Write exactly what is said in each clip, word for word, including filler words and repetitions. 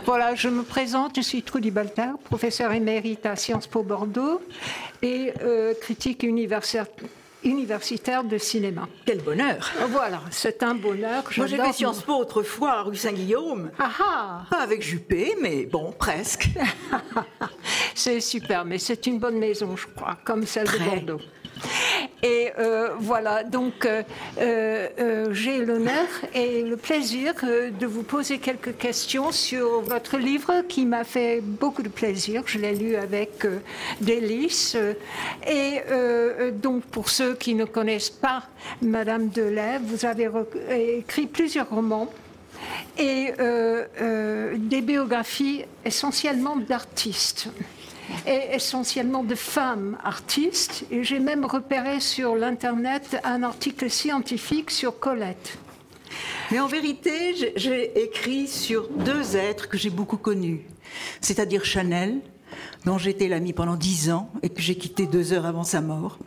Voilà, je me présente, je suis Trudy Balter, professeure émérite à Sciences Po Bordeaux et euh, critique universitaire. universitaire de cinéma. Quel bonheur! Voilà, c'est un bonheur. Moi, j'ai fait Sciences Po autrefois, rue Saint-Guillaume. Ah ah! Pas avec Juppé, mais bon, presque. C'est super, mais c'est une bonne maison, je crois, comme celle Très. de Bordeaux. Et euh, voilà, donc euh, euh, j'ai l'honneur et le plaisir euh, de vous poser quelques questions sur votre livre qui m'a fait beaucoup de plaisir. Je l'ai lu avec euh, délice. Et euh, donc pour ceux qui ne connaissent pas Madame Delay, vous avez rec- écrit plusieurs romans et euh, euh, des biographies essentiellement d'artistes. Et essentiellement de femmes artistes. Et j'ai même repéré sur l'Internet un article scientifique sur Colette. Mais en vérité, j'ai, j'ai écrit sur deux êtres que j'ai beaucoup connus. C'est-à-dire Chanel, dont j'étais l'amie pendant dix ans et que j'ai quitté deux heures avant sa mort.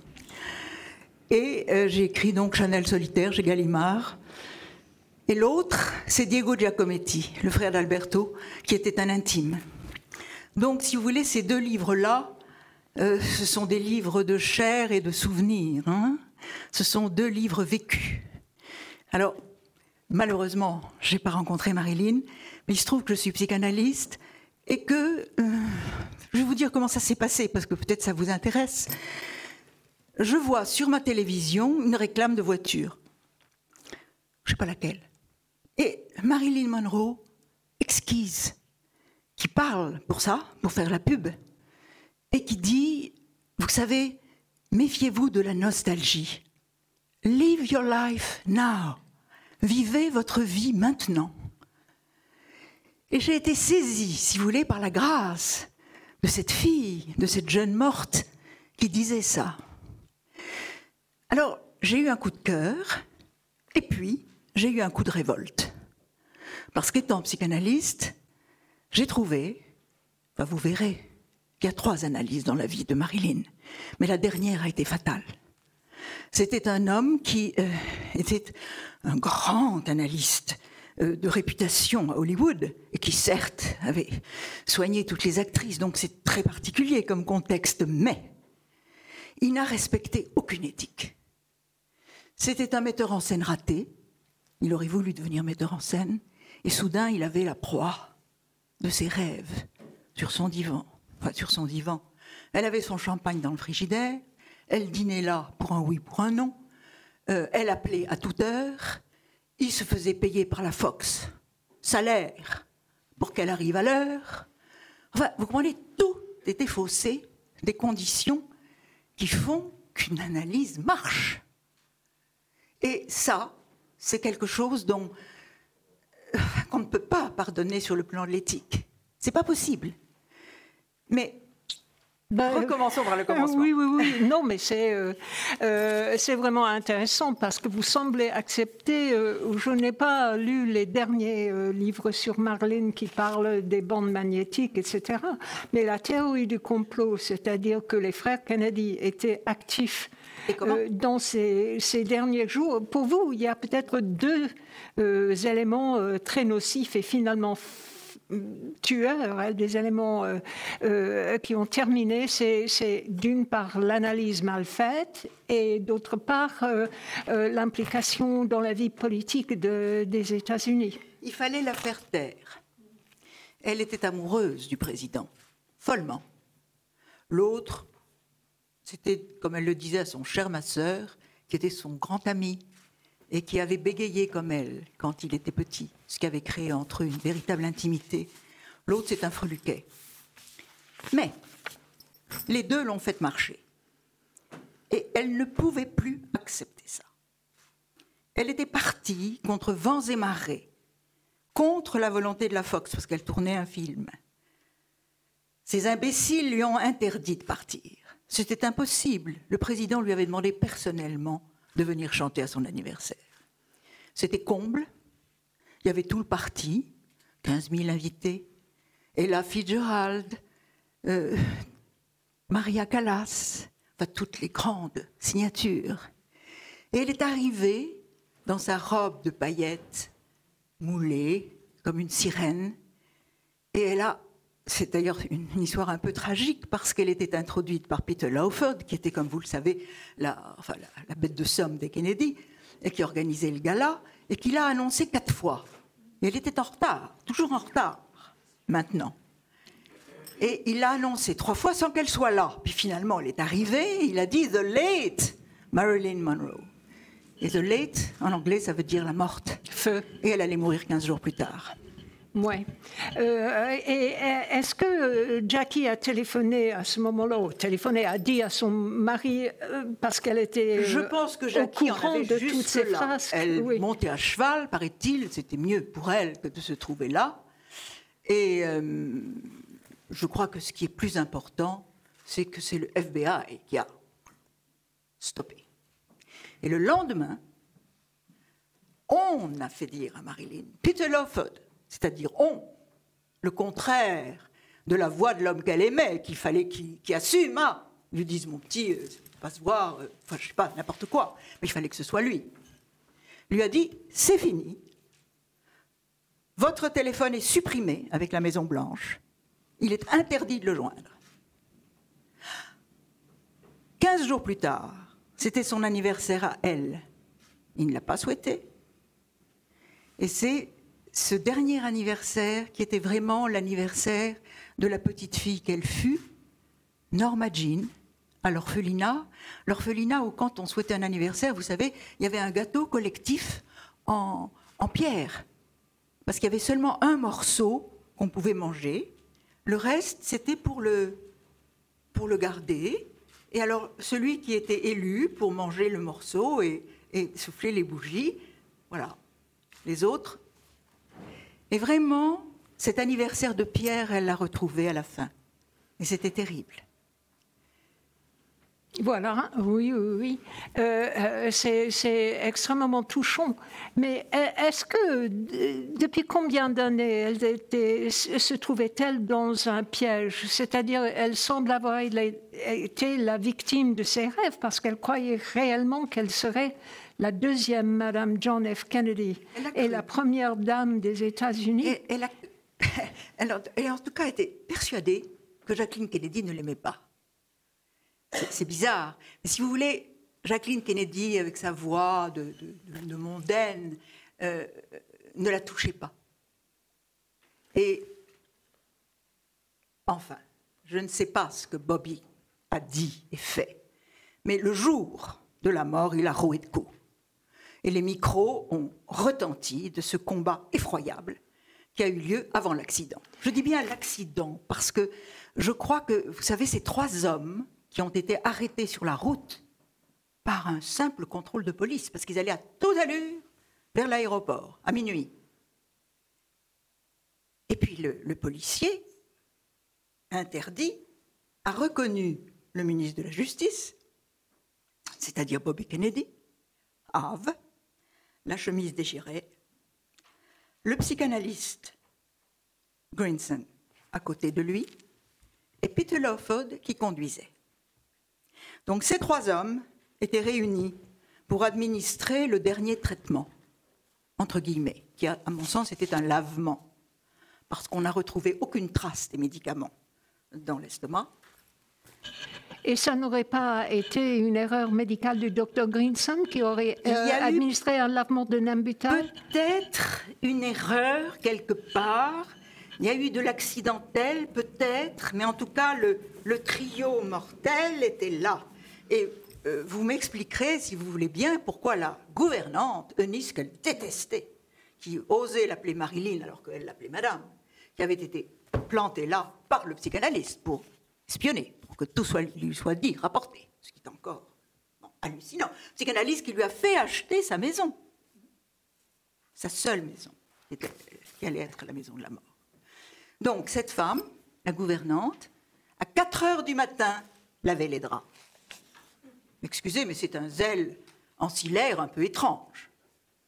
Et euh, j'ai écrit donc Chanel solitaire chez Gallimard. Et l'autre, c'est Diego Giacometti, le frère d'Alberto, qui était un intime. Donc, si vous voulez, ces deux livres-là, euh, ce sont des livres de chair et de souvenirs. Hein. Ce sont deux livres vécus. Alors, malheureusement, je n'ai pas rencontré Marilyn, mais il se trouve que je suis psychanalyste et que... Euh, je vais vous dire comment ça s'est passé, parce que peut-être ça vous intéresse. Je vois sur ma télévision une réclame de voiture. Je ne sais pas laquelle. Et Marilyn Monroe, exquise, qui parle pour ça, pour faire la pub, et qui dit, vous savez, méfiez-vous de la nostalgie. Live your life now. Vivez votre vie maintenant. Et j'ai été saisie, si vous voulez, par la grâce de cette fille, de cette jeune morte, qui disait ça. Alors, j'ai eu un coup de cœur, et puis, j'ai eu un coup de révolte. Parce qu'étant psychanalyste, j'ai trouvé, enfin vous verrez, qu'il y a trois analyses dans la vie de Marilyn, mais la dernière a été fatale. C'était un homme qui euh, était un grand analyste euh, de réputation à Hollywood, et qui certes avait soigné toutes les actrices, donc c'est très particulier comme contexte, mais il n'a respecté aucune éthique. C'était un metteur en scène raté, il aurait voulu devenir metteur en scène, et soudain il avait la proie de ses rêves sur son divan. Enfin, sur son divan. Elle avait son champagne dans le frigidaire, elle dînait là pour un oui, pour un non, euh, elle appelait à toute heure, il se faisait payer par la Fox, salaire, pour qu'elle arrive à l'heure. Enfin, vous comprenez, tout était faussé des conditions qui font qu'une analyse marche. Et ça, c'est quelque chose dont qu'on ne peut pas pardonner sur le plan de l'éthique. C'est pas possible. Mais Ben, recommençons par le commencement. Oui, oui, oui. Non, mais c'est, euh, euh, c'est vraiment intéressant parce que vous semblez accepter... Euh, je n'ai pas lu les derniers euh, livres sur Marilyn qui parlent des bandes magnétiques, et cetera. Mais la théorie du complot, c'est-à-dire que les frères Kennedy étaient actifs euh, dans ces, ces derniers jours. Pour vous, il y a peut-être deux euh, éléments euh, très nocifs et finalement tueurs, hein, des éléments euh, euh, qui ont terminé, c'est, c'est d'une part l'analyse mal faite et d'autre part euh, euh, l'implication dans la vie politique de, des États-Unis. Il fallait la faire taire. Elle était amoureuse du président, follement. L'autre, c'était, comme elle le disait à son cher ma sœur, qui était son grand ami et qui avait bégayé comme elle quand il était petit, ce qui avait créé entre eux une véritable intimité. L'autre, c'est un freluquet. Mais les deux l'ont fait marcher. Et elle ne pouvait plus accepter ça. Elle était partie contre vents et marées, contre la volonté de la Fox, parce qu'elle tournait un film. Ces imbéciles lui ont interdit de partir. C'était impossible. Le président lui avait demandé personnellement de venir chanter à son anniversaire. C'était comble. Il y avait tout le parti, quinze mille invités. Ella Fitzgerald, euh, Maria Callas, enfin toutes les grandes signatures. Et elle est arrivée dans sa robe de paillettes, moulée comme une sirène. Et elle a, c'est d'ailleurs une, une histoire un peu tragique parce qu'elle était introduite par Peter Lawford, qui était, comme vous le savez, la, enfin, la, la bête de somme des Kennedy, et qui organisait le gala, et qui l'a annoncé quatre fois. Et elle était en retard, toujours en retard, maintenant. Et il l'a annoncé trois fois sans qu'elle soit là. Puis finalement, elle est arrivée, il a dit « The late Marilyn Monroe ». Et « the late », en anglais, ça veut dire la morte. Feu. Et elle allait mourir quinze jours plus tard. Oui. Euh, et est-ce que Jackie a téléphoné à ce moment-là, ou téléphoné, a dit à son mari, euh, parce qu'elle était Je pense que Jackie au courant en avait de toutes ces là. phrases. Elle oui. montait à cheval, paraît-il, c'était mieux pour elle que de se trouver là. Et euh, je crois que ce qui est plus important, c'est que c'est le F B I qui a stoppé. Et le lendemain, on a fait dire à Marilyn, Peter Lawford, c'est-à-dire on, le contraire de la voix de l'homme qu'elle aimait, qu'il fallait qu'il, qu'il assume, ah, lui disent mon petit, euh, pas se voir, euh, enfin je sais pas, n'importe quoi, mais il fallait que ce soit lui. Lui a dit, c'est fini, votre téléphone est supprimé avec la Maison Blanche, il est interdit de le joindre. Quinze jours plus tard, c'était son anniversaire à elle, il ne l'a pas souhaité, et c'est ce dernier anniversaire qui était vraiment l'anniversaire de la petite fille qu'elle fut, Norma Jean, à l'orphelinat. L'orphelinat où quand on souhaitait un anniversaire, vous savez, il y avait un gâteau collectif en, en pierre. Parce qu'il y avait seulement un morceau qu'on pouvait manger. Le reste, c'était pour le, pour le garder. Et alors, celui qui était élu pour manger le morceau et, et souffler les bougies, voilà. Les autres... Et vraiment, cet anniversaire de Pierre, elle l'a retrouvé à la fin. Et c'était terrible. Voilà, oui, oui, oui. Euh, c'est, c'est extrêmement touchant. Mais est-ce que, depuis combien d'années elle était, se trouvait-elle dans un piège ? C'est-à-dire, elle semble avoir été la victime de ses rêves parce qu'elle croyait réellement qu'elle serait la deuxième Madame John F. Kennedy et la première dame des États-Unis. Et, elle, a, elle, a, elle a en tout cas été persuadée que Jacqueline Kennedy ne l'aimait pas. C'est, c'est bizarre. Mais si vous voulez, Jacqueline Kennedy, avec sa voix de, de, de mondaine, euh, ne la touchait pas. Et enfin, je ne sais pas ce que Bobby a dit et fait, mais le jour de la mort, il a roué de coups. Et les micros ont retenti de ce combat effroyable qui a eu lieu avant l'accident. Je dis bien l'accident parce que je crois que, vous savez, ces trois hommes qui ont été arrêtés sur la route par un simple contrôle de police, parce qu'ils allaient à toute allure vers l'aéroport, à minuit. Et puis le, le policier interdit a reconnu le ministre de la Justice, c'est-à-dire Bobby Kennedy, Ave, la chemise déchirée, le psychanalyste Grinson à côté de lui, et Peter Lawford qui conduisait. Donc ces trois hommes étaient réunis pour administrer le dernier traitement, entre guillemets, qui, à mon sens, était un lavement, parce qu'on n'a retrouvé aucune trace des médicaments dans l'estomac. Et ça n'aurait pas été une erreur médicale du docteur Grinson qui aurait euh, administré un lavement de Nambutal ? Peut-être une erreur quelque part. Il y a eu de l'accidentel, peut-être, mais en tout cas, le, le trio mortel était là. Et euh, vous m'expliquerez, si vous voulez bien, pourquoi la gouvernante, Eunice, qu'elle détestait, qui osait l'appeler Marilyn alors qu'elle l'appelait Madame, qui avait été plantée là par le psychanalyste pour espionner, pour que tout soit, lui soit dit, rapporté, ce qui est encore bon, hallucinant. Psychanalyste qui lui a fait acheter sa maison, sa seule maison, qui, était, qui allait être la maison de la mort. Donc cette femme, la gouvernante, à quatre heures du matin, lavait les draps. Excusez, mais c'est un zèle ancillaire un peu étrange. Hein ?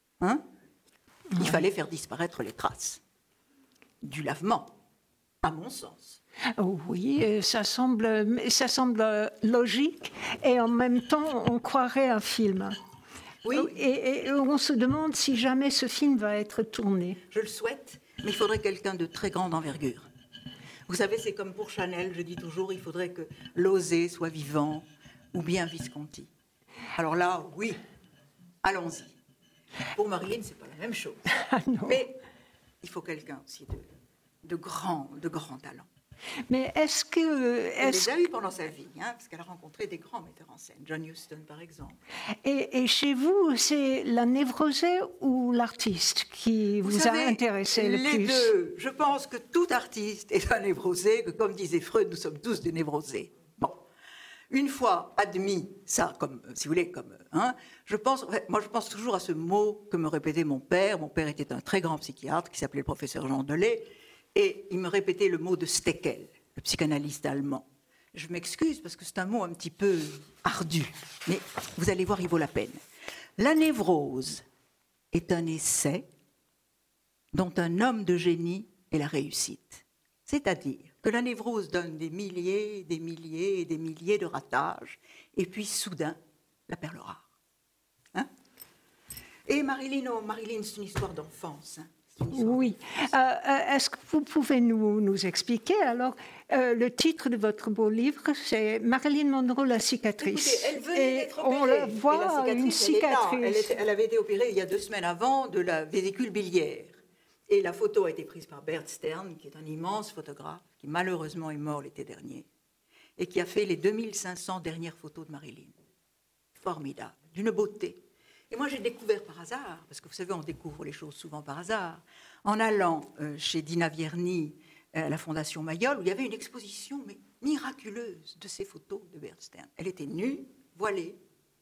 Il fallait faire disparaître les traces du lavement, à mon sens. Oui, ça semble, ça semble logique et en même temps, on croirait un film. Oui. Et, et on se demande si jamais ce film va être tourné. Je le souhaite, mais il faudrait quelqu'un de très grande envergure. Vous savez, c'est comme pour Chanel, je dis toujours, il faudrait que Lausée soit vivant, ou bien Visconti. Alors là, oui, allons-y. Pour Marilyn, c'est pas la même chose. Ah, mais il faut quelqu'un aussi de, de grand, de grand talent. Mais est-ce que... Elle Est-ce... les a eu pendant sa vie, hein, parce qu'elle a rencontré des grands metteurs en scène, John Huston par exemple. Et, et chez vous, c'est la névrosée ou l'artiste qui vous, vous savez, a intéressé le les plus? Les deux. Je pense que tout artiste est un névrosé, que comme disait Freud, nous sommes tous des névrosés. Bon. Une fois admis ça, comme, si vous voulez, comme... Hein, je pense, moi, je pense toujours à ce mot que me répétait mon père. Mon père était un très grand psychiatre qui s'appelait le professeur Jean Delay. Et il me répétait le mot de Steckel, le psychanalyste allemand. Je m'excuse parce que c'est un mot un petit peu ardu, mais vous allez voir, il vaut la peine. La névrose est un essai dont un homme de génie est la réussite. C'est-à-dire que la névrose donne des milliers, des milliers et des milliers de ratages, et puis soudain, la perle rare. Hein? Et Marilyn, oh, Marilyn, c'est une histoire d'enfance, hein. Oui. Euh, est-ce que vous pouvez nous, nous expliquer alors euh, le titre de votre beau livre, c'est Marilyn Monroe, la cicatrice. Écoutez, elle venait d'être opérée. On la voit, et la cicatrice, une cicatrice. Elle, elle, était, elle avait été opérée il y a deux semaines avant de la vésicule biliaire. Et la photo a été prise par Bert Stern, qui est un immense photographe, qui malheureusement est mort l'été dernier, et qui a fait les deux mille cinq cents dernières photos de Marilyn. Formidable, d'une beauté. Et moi, j'ai découvert par hasard, parce que vous savez, on découvre les choses souvent par hasard, en allant euh, chez Dina Vierny, à la Fondation Mayol, où il y avait une exposition mais miraculeuse de ces photos de Bert Stern. Elle était nue, voilée.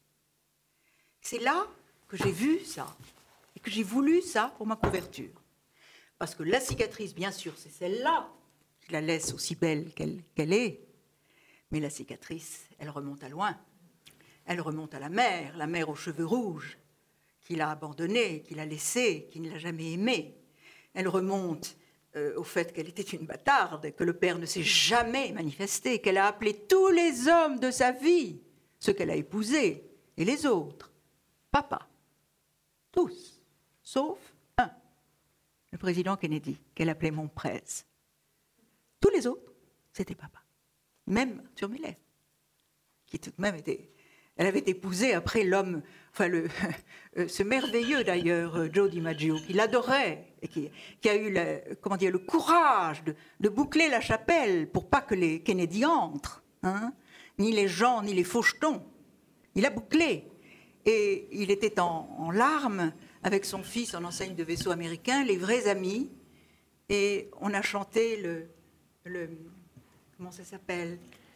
C'est là que j'ai vu ça, et que j'ai voulu ça pour ma couverture. Parce que la cicatrice, bien sûr, c'est celle-là qui la laisse aussi belle qu'elle, qu'elle est. Mais la cicatrice, elle remonte à loin. Elle remonte à la mère, la mère aux cheveux rouges, qui l'a abandonnée, qui l'a laissée, qui ne l'a jamais aimée. Elle remonte euh, au fait qu'elle était une bâtarde, que le père ne s'est jamais manifesté, qu'elle a appelé tous les hommes de sa vie, ceux qu'elle a épousés, et les autres, papa. Tous, sauf un, le président Kennedy, qu'elle appelait mon presse. Tous les autres, c'était papa. Même sur mes lèvres, qui tout de même était... Elle avait épousé après l'homme, enfin le, ce merveilleux d'ailleurs, Joe DiMaggio, qui l'adorait et qui, qui a eu le, comment dire, le courage de, de boucler la chapelle pour pas que les Kennedy entrent, hein, ni les gens, ni les fauchetons. Il a bouclé. Et il était en, en larmes avec son fils en enseigne de vaisseau américain, les vrais amis. Et on a chanté le... le comment ça s'appelle ?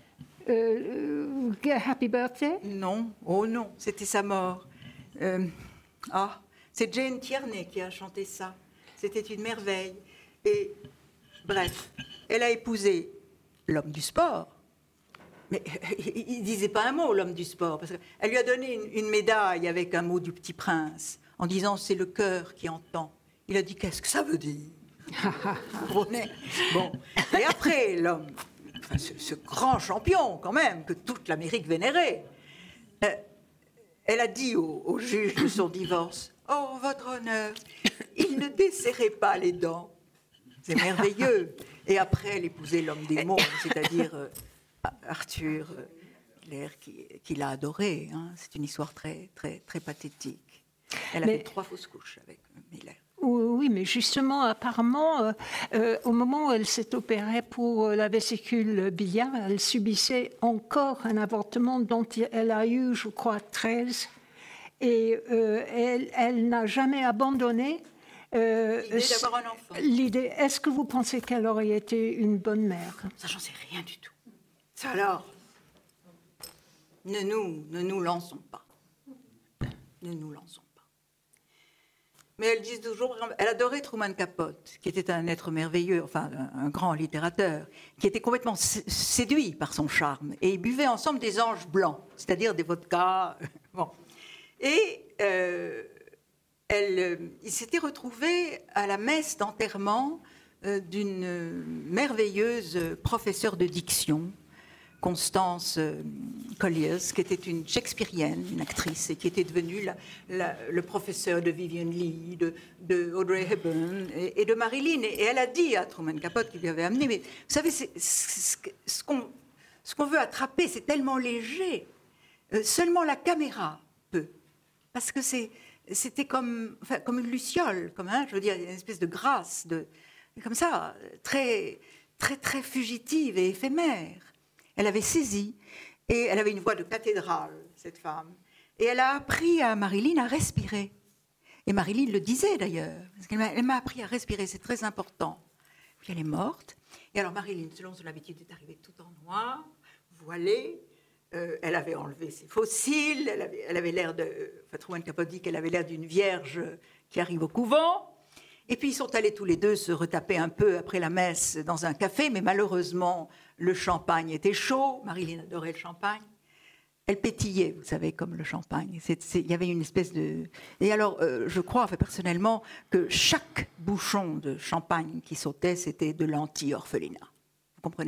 Euh, Happy Birthday? Non, oh non, c'était sa mort. Euh, ah, c'est Jane Tierney qui a chanté ça. C'était une merveille. Et bref, elle a épousé l'homme du sport. Mais il ne disait pas un mot, l'homme du sport, parce qu'elle lui a donné une, une médaille avec un mot du Petit Prince, en disant c'est le cœur qui entend. Il a dit qu'est-ce que ça veut dire? Bon, et après l'homme. Enfin, ce, ce grand champion, quand même, que toute l'Amérique vénérait. Euh, elle a dit au, au juge de son divorce, « Oh, votre honneur, il ne desserrait pas les dents. » C'est merveilleux. Et après, elle épousait l'homme des mots, c'est-à-dire euh, Arthur euh, Miller, qui, qui l'a adoré. Hein. C'est une histoire très, très, très pathétique. Elle a Mais... fait trois fausses couches avec Miller. Oui, mais justement, apparemment, euh, euh, au moment où elle s'est opérée pour la vésicule biliaire, elle subissait encore un avortement dont elle a eu, je crois, treize. Et euh, elle, elle n'a jamais abandonné euh, l'idée d'avoir un enfant. L'idée. Est-ce que vous pensez qu'elle aurait été une bonne mère? Ça, j'en sais rien du tout. Ça alors, ne nous, ne nous lançons pas. Ne nous lançons pas. Mais elle dit toujours, elle adorait Truman Capote, qui était un être merveilleux, enfin un, un grand littérateur, qui était complètement séduit par son charme. Et ils buvaient ensemble des anges blancs, c'est-à-dire des vodkas. Bon. Et euh, elle, ils s'étaient retrouvés à la messe d'enterrement euh, d'une merveilleuse professeure de diction, Constance euh, Colliers, qui était une shakespearienne, une actrice, et qui était devenue la, la, le professeur de Vivian Leigh, de, de Audrey Hepburn et, et de Marilyn. Et, et elle a dit à Truman Capote qui lui avait amené, mais vous savez, c'est, c'est, ce, qu'on, ce qu'on veut attraper, c'est tellement léger. Euh, seulement la caméra peut. Parce que c'est, c'était comme, enfin, comme une luciole, comme, hein, je veux dire, une espèce de grâce, de, comme ça, très, très, très fugitive et éphémère. Elle avait saisi, et elle avait une voix de cathédrale, cette femme. Et elle a appris à Marilyn à respirer. Et Marilyn le disait d'ailleurs, parce qu'elle m'a, elle m'a appris à respirer, c'est très important. Puis elle est morte. Et alors Marilyn, selon son habitude, est arrivée tout en noir, voilée. Euh, elle avait enlevé ses faux cils, elle avait, elle avait l'air de... Enfin, Truman Capote dit qu'elle avait l'air d'une vierge qui arrive au couvent. Et puis ils sont allés tous les deux se retaper un peu après la messe dans un café, mais malheureusement, le champagne était chaud. Marilyn adorait le champagne. Elle pétillait, vous savez, comme le champagne. C'est, c'est, il y avait une espèce de... Et alors, euh, je crois, enfin, personnellement, que chaque bouchon de champagne qui sautait, c'était de l'anti-orphelinat. Vous comprenez ?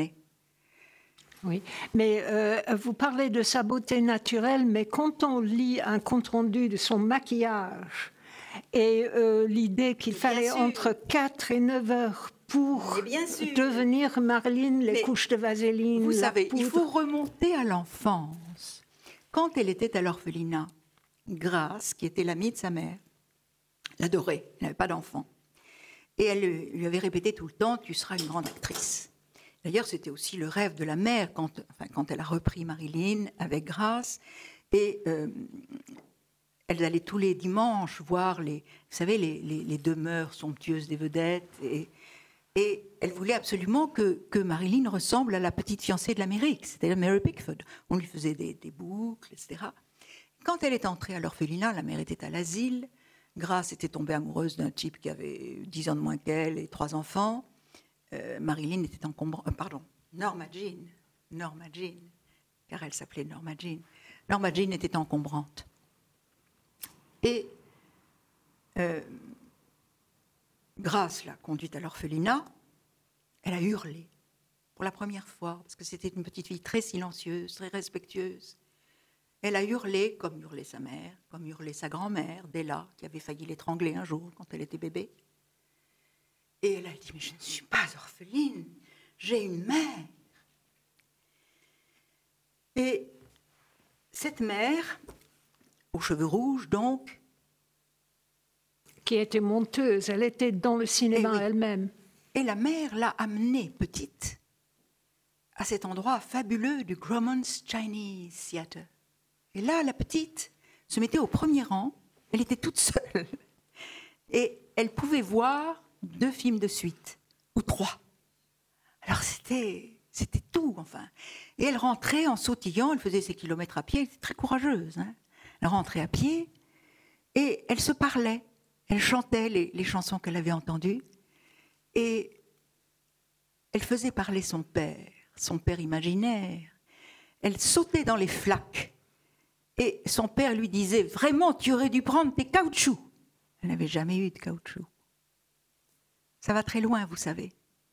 Oui, mais euh, vous parlez de sa beauté naturelle, mais quand on lit un compte-rendu de son maquillage et euh, l'idée qu'il bien fallait sûr. Entre quatre et neuf heures pour devenir Marilyn, les mais couches de vaseline, vous la savez, poudre. Il faut remonter à l'enfance. Quand elle était à l'orphelinat, Grace, qui était l'amie de sa mère, l'adorait, elle n'avait pas d'enfant. Et elle lui avait répété tout le temps, tu seras une grande actrice. D'ailleurs, c'était aussi le rêve de la mère quand, enfin, quand elle a repris Marilyn avec Grace. Et euh, elle allait tous les dimanches voir les, vous savez, les, les, les demeures somptueuses des vedettes. Et, et elle voulait absolument que, que Marilyn ressemble à la petite fiancée de l'Amérique, c'est-à-dire Mary Pickford. On lui faisait des, des boucles, et cetera. Quand elle est entrée à l'orphelinat, la mère était à l'asile. Grace était tombée amoureuse d'un type qui avait dix ans de moins qu'elle et trois enfants. Euh, Marilyn était encombrante, euh, pardon, Norma Jean, Norma Jean, car elle s'appelait Norma Jean. Norma Jean était encombrante. Et euh, Grace l'a conduite à l'orphelinat, elle a hurlé pour la première fois, parce que c'était une petite fille très silencieuse, très respectueuse. Elle a hurlé comme hurlait sa mère, comme hurlait sa grand-mère, Della, qui avait failli l'étrangler un jour quand elle était bébé. Et elle a dit, mais je ne suis pas orpheline, j'ai une mère. Et cette mère, aux cheveux rouges donc... Qui était monteuse, elle était dans le cinéma et oui. elle-même. Et la mère l'a amenée petite à cet endroit fabuleux du Grauman's Chinese Theatre. Et là, la petite se mettait au premier rang, elle était toute seule. Et elle pouvait voir deux films de suite, ou trois. Alors c'était, c'était tout, enfin. Et elle rentrait en sautillant, elle faisait ses kilomètres à pied, elle était très courageuse. Hein. Elle rentrait à pied, et elle se parlait. Elle chantait les, les chansons qu'elle avait entendues, et elle faisait parler son père, son père imaginaire. Elle sautait dans les flaques, et son père lui disait « Vraiment, tu aurais dû prendre tes caoutchoucs !» Elle n'avait jamais eu de caoutchouc. Ça va très loin, vous savez.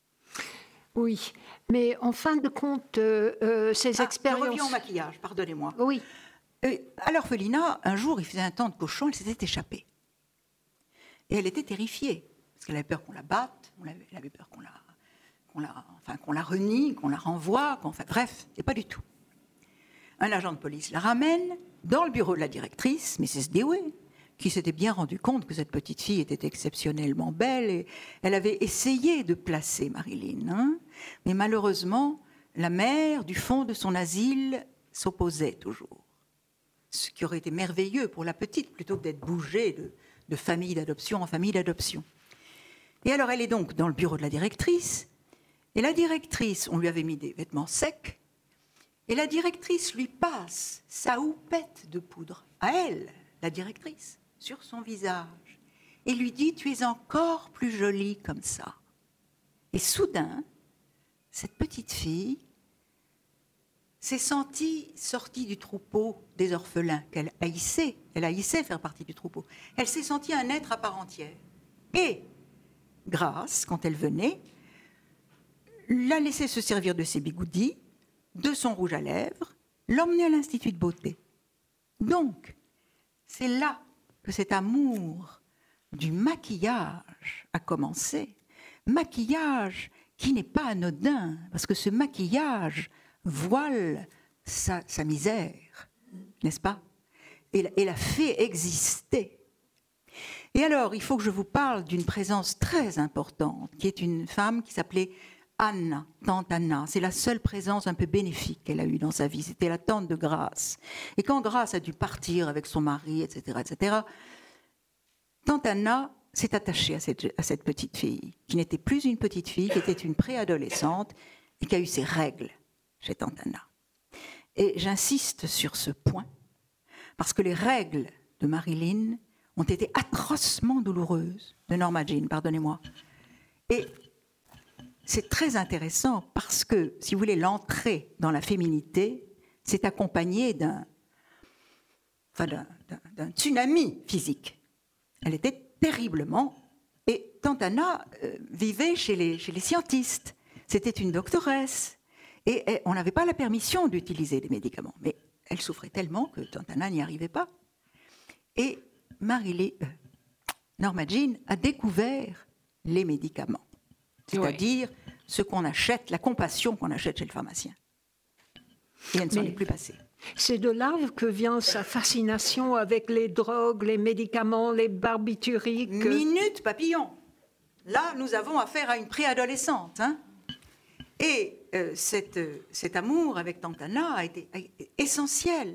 Oui, mais en fin de compte, euh, euh, ces ah, expériences... Je reviens au maquillage, pardonnez-moi. Oui. Euh, à l'orphelinat, un jour, il faisait un temps de cochon, elle s'était échappée. Et elle était terrifiée, parce qu'elle avait peur qu'on la batte, elle avait peur qu'on la, qu'on la, enfin, qu'on la renie, qu'on la renvoie, qu'on, enfin, bref, et pas du tout. Un agent de police la ramène dans le bureau de la directrice, missus Dewey, qui s'était bien rendu compte que cette petite fille était exceptionnellement belle, et elle avait essayé de placer Marilyn. Hein, mais malheureusement, la mère, du fond de son asile, s'opposait toujours. Ce qui aurait été merveilleux pour la petite, plutôt que d'être bougée de, de famille d'adoption en famille d'adoption. Et alors, elle est donc dans le bureau de la directrice, et la directrice, on lui avait mis des vêtements secs, et la directrice lui passe sa houppette de poudre, à elle, la directrice, sur son visage, et lui dit « Tu es encore plus jolie comme ça ». Et soudain, cette petite fille s'est sentie sortie du troupeau des orphelins, qu'elle haïssait, elle haïssait faire partie du troupeau. Elle s'est sentie un être à part entière. Et Grace, quand elle venait, la laissait se servir de ses bigoudis, de son rouge à lèvres, l'emmener à l'Institut de beauté. Donc, c'est là que cet amour du maquillage a commencé. Maquillage qui n'est pas anodin, parce que ce maquillage voile sa, sa misère, n'est-ce pas ? Et la, et la fait exister. Et alors, il faut que je vous parle d'une présence très importante, qui est une femme qui s'appelait Anna, tante Anna. C'est la seule présence un peu bénéfique qu'elle a eue dans sa vie. C'était la tante de Grace. Et quand Grace a dû partir avec son mari, et cetera, et cetera, tante Anna s'est attachée à cette, à cette petite fille, qui n'était plus une petite fille, qui était une préadolescente et qui a eu ses règles chez tante Anna. Et j'insiste sur ce point, parce que les règles de Marilyn ont été atrocement douloureuses, de Norma Jean, pardonnez-moi. Et c'est très intéressant parce que, si vous voulez, l'entrée dans la féminité s'est accompagnée d'un, enfin d'un, d'un, d'un tsunami physique. Elle était terriblement... Et tante Anna euh, vivait chez les, chez les scientistes. C'était une doctoresse. Et, et on n'avait pas la permission d'utiliser des médicaments. Mais elle souffrait tellement que tante Anna n'y arrivait pas. Et Marilyn, euh, Norma Jean a découvert les médicaments. C'est-à-dire oui. ce qu'on achète, la compassion qu'on achète chez le pharmacien. Et elle ne s'en est plus passée. C'est de là que vient sa fascination avec les drogues, les médicaments, les barbituriques. Minute papillon. Là, nous avons affaire à une préadolescente. Hein. Et euh, cette, euh, cet amour avec tante Anna a été, a été essentiel.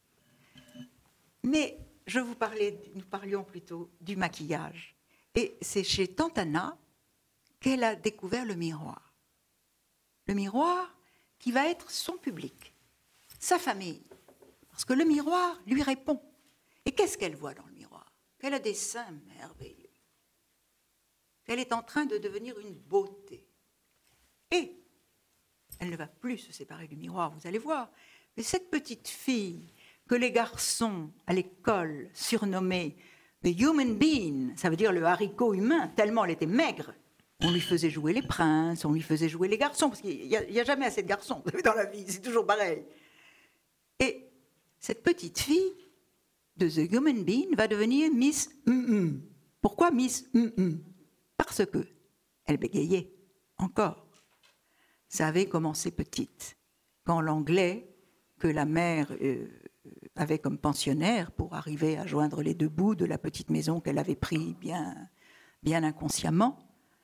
Mais je vous parlais, nous parlions plutôt du maquillage. Et c'est chez tante Anna qu'elle a découvert le miroir. Le miroir qui va être son public, sa famille. Parce que le miroir lui répond. Et qu'est-ce qu'elle voit dans le miroir ? Qu'elle a des seins merveilleux. Qu'elle est en train de devenir une beauté. Et elle ne va plus se séparer du miroir, vous allez voir. Mais cette petite fille que les garçons à l'école surnommaient the human being, ça veut dire le haricot humain, tellement elle était maigre. On lui faisait jouer les princes, on lui faisait jouer les garçons, parce qu'il n'y a, a jamais assez de garçons dans la vie, c'est toujours pareil. Et cette petite fille de The Human Being va devenir Miss Mm-mm. Pourquoi Miss Mm-mm ? Parce que elle bégayait encore. Ça avait commencé petite, quand l'anglais que la mère euh, avait comme pensionnaire pour arriver à joindre les deux bouts de la petite maison qu'elle avait pris bien, bien inconsciemment,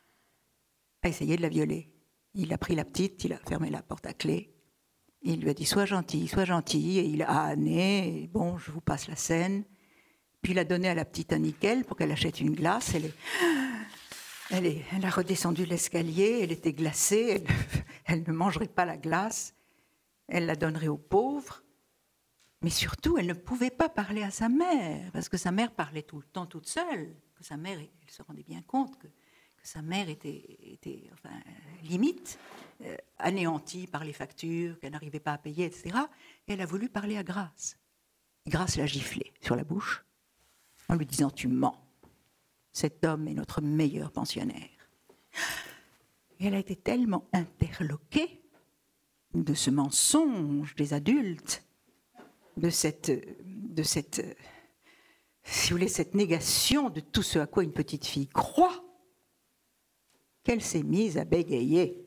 a essayé de la violer. Il a pris la petite, il a fermé la porte à clé, et il lui a dit « Sois gentil, sois gentil », et il a âné, et bon, je vous passe la scène. Puis il a donné à la petite un nickel pour qu'elle achète une glace. Elle, est, elle, est, elle a redescendu l'escalier, elle était glacée, elle, elle ne mangerait pas la glace, elle la donnerait aux pauvres, mais surtout, elle ne pouvait pas parler à sa mère, parce que sa mère parlait tout le temps toute seule, que sa mère, elle se rendait bien compte que que sa mère était, était enfin, limite, euh, anéantie par les factures, qu'elle n'arrivait pas à payer, et cetera. Et elle a voulu parler à Grace. Et Grace l'a giflée sur la bouche, en lui disant « Tu mens, cet homme est notre meilleur pensionnaire. » Et elle a été tellement interloquée de ce mensonge des adultes, de cette, de cette, si vous voulez, cette négation de tout ce à quoi une petite fille croit, qu'elle s'est mise à bégayer.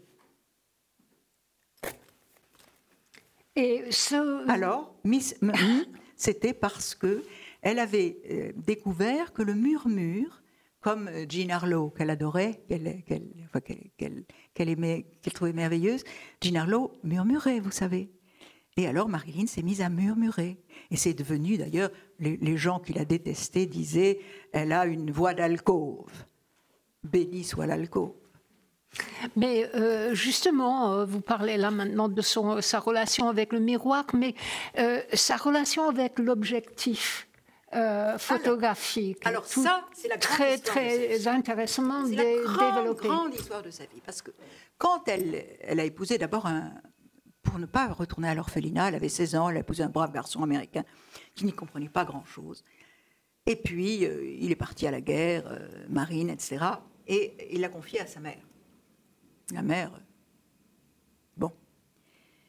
Et ce... Alors, Miss M, c'était parce qu'elle avait euh, découvert que le murmure, comme Jean Harlow, qu'elle adorait, qu'elle, qu'elle, enfin, qu'elle, qu'elle, qu'elle aimait, qu'elle trouvait merveilleuse, Jean Harlow murmurait, vous savez. Et alors Marilyn s'est mise à murmurer. Et c'est devenu, d'ailleurs, les, les gens qui la détestaient disaient « elle a une voix d'alcôve ». Béni soit l'alcôve. Mais euh, justement, euh, vous parlez là maintenant de son, sa relation avec le miroir, mais euh, sa relation avec l'objectif euh, photographique. Alors, alors ça, c'est la grande très, histoire très de sa vie. intéressamment c'est dé- la grande, développé. grande histoire de sa vie. Parce que quand elle, elle a épousé d'abord un... Pour ne pas retourner à l'orphelinat, elle avait seize ans, elle a épousé un brave garçon américain qui n'y comprenait pas grand-chose. Et puis, euh, il est parti à la guerre, euh, marine, et cetera. Et il l'a confié à sa mère. La mère, euh, bon.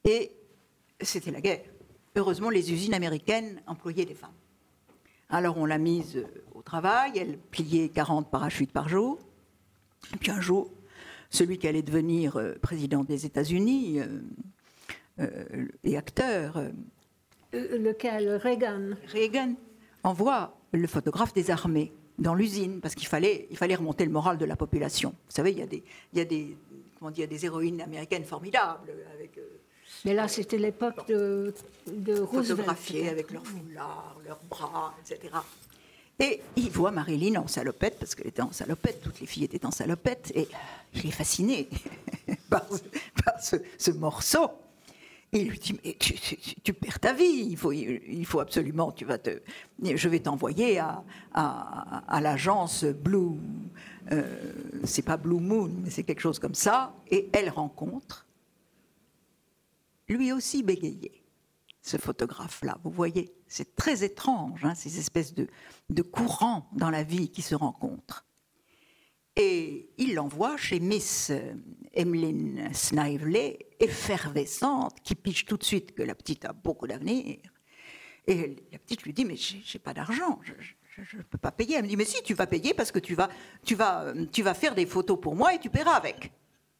Et c'était la guerre. Heureusement, les usines américaines employaient des femmes. Alors on l'a mise au travail, elle pliait quarante parachutes par jour. Et puis un jour, celui qui allait devenir président des États-Unis euh, euh, et acteur, euh, lequel Reagan. Reagan envoie le photographe des armées dans l'usine parce qu'il fallait, il fallait remonter le moral de la population. Vous savez, il y a des, il y a des, comment dire, des héroïnes américaines formidables avec. Euh, Mais là, c'était l'époque de, de Roosevelt. Photographiées avec leurs foulards, leurs bras, et cetera. Et il voit Marilyn en salopette, parce qu'elle était en salopette, toutes les filles étaient en salopette, et il est fasciné par, par ce, ce morceau. Et il lui dit, mais tu, tu, tu perds ta vie, il faut, il faut absolument, tu vas te, je vais t'envoyer à, à, à l'agence Blue, euh, c'est pas Blue Moon, mais c'est quelque chose comme ça, et elle rencontre, lui aussi bégayé, ce photographe-là, vous voyez, c'est très étrange, hein, ces espèces de, de courants dans la vie qui se rencontrent. Et il l'envoie chez Miss Emmeline Snively, effervescente, qui piche tout de suite que la petite a beaucoup d'avenir. Et la petite lui dit, mais j'ai, j'ai pas d'argent, je ne peux pas payer. Elle me dit, mais si, tu vas payer parce que tu vas, tu, vas, tu vas faire des photos pour moi et tu paieras avec.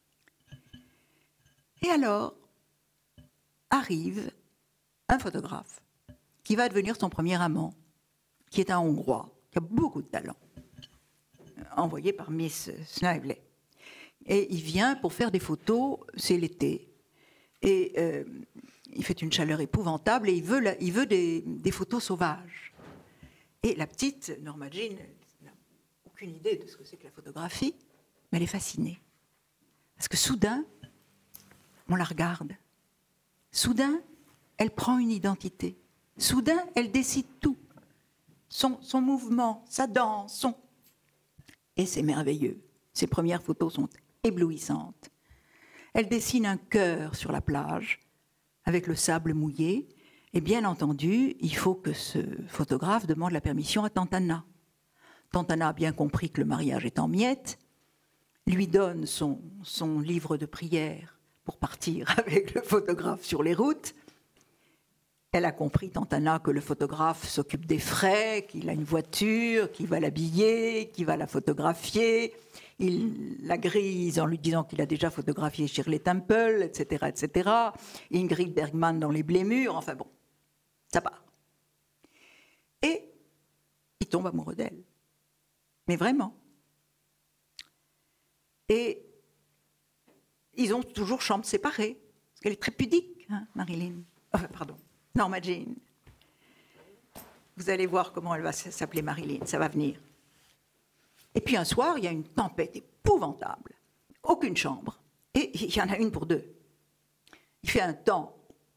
Et alors, arrive un photographe qui va devenir son premier amant, qui est un Hongrois, qui a beaucoup de talent, envoyé par Miss Snively. Et il vient pour faire des photos, c'est l'été. Et euh, il fait une chaleur épouvantable et il veut, la, il veut des, des photos sauvages. Et la petite, Norma Jean, n'a aucune idée de ce que c'est que la photographie, mais elle est fascinée. Parce que soudain, on la regarde. Soudain, elle prend une identité. Soudain, elle décide tout. Son, son mouvement, sa danse, son... Et c'est merveilleux. Ses premières photos sont éblouissantes. Elle dessine un cœur sur la plage, avec le sable mouillé. Et bien entendu, il faut que ce photographe demande la permission à Tante Anna. Tante Anna a bien compris que le mariage est en miettes, lui donne son, son livre de prière pour partir avec le photographe sur les routes. Elle a compris, Tante Anna, que le photographe s'occupe des frais, qu'il a une voiture, qu'il va l'habiller, qu'il va la photographier. Il la grise en lui disant qu'il a déjà photographié Shirley Temple, et cetera, et cetera. Ingrid Bergman dans Les Blémures, enfin bon, ça part. Et il tombe amoureux d'elle. Mais vraiment. Et ils ont toujours chambres séparées, parce qu'elle est très pudique, hein, Marilyn. Enfin, pardon. Norma Jean. Vous allez voir comment elle va s'appeler Marilyn, ça va venir. Et puis un soir, il y a une tempête épouvantable. Aucune chambre. Et il y en a une pour deux. Il fait un temps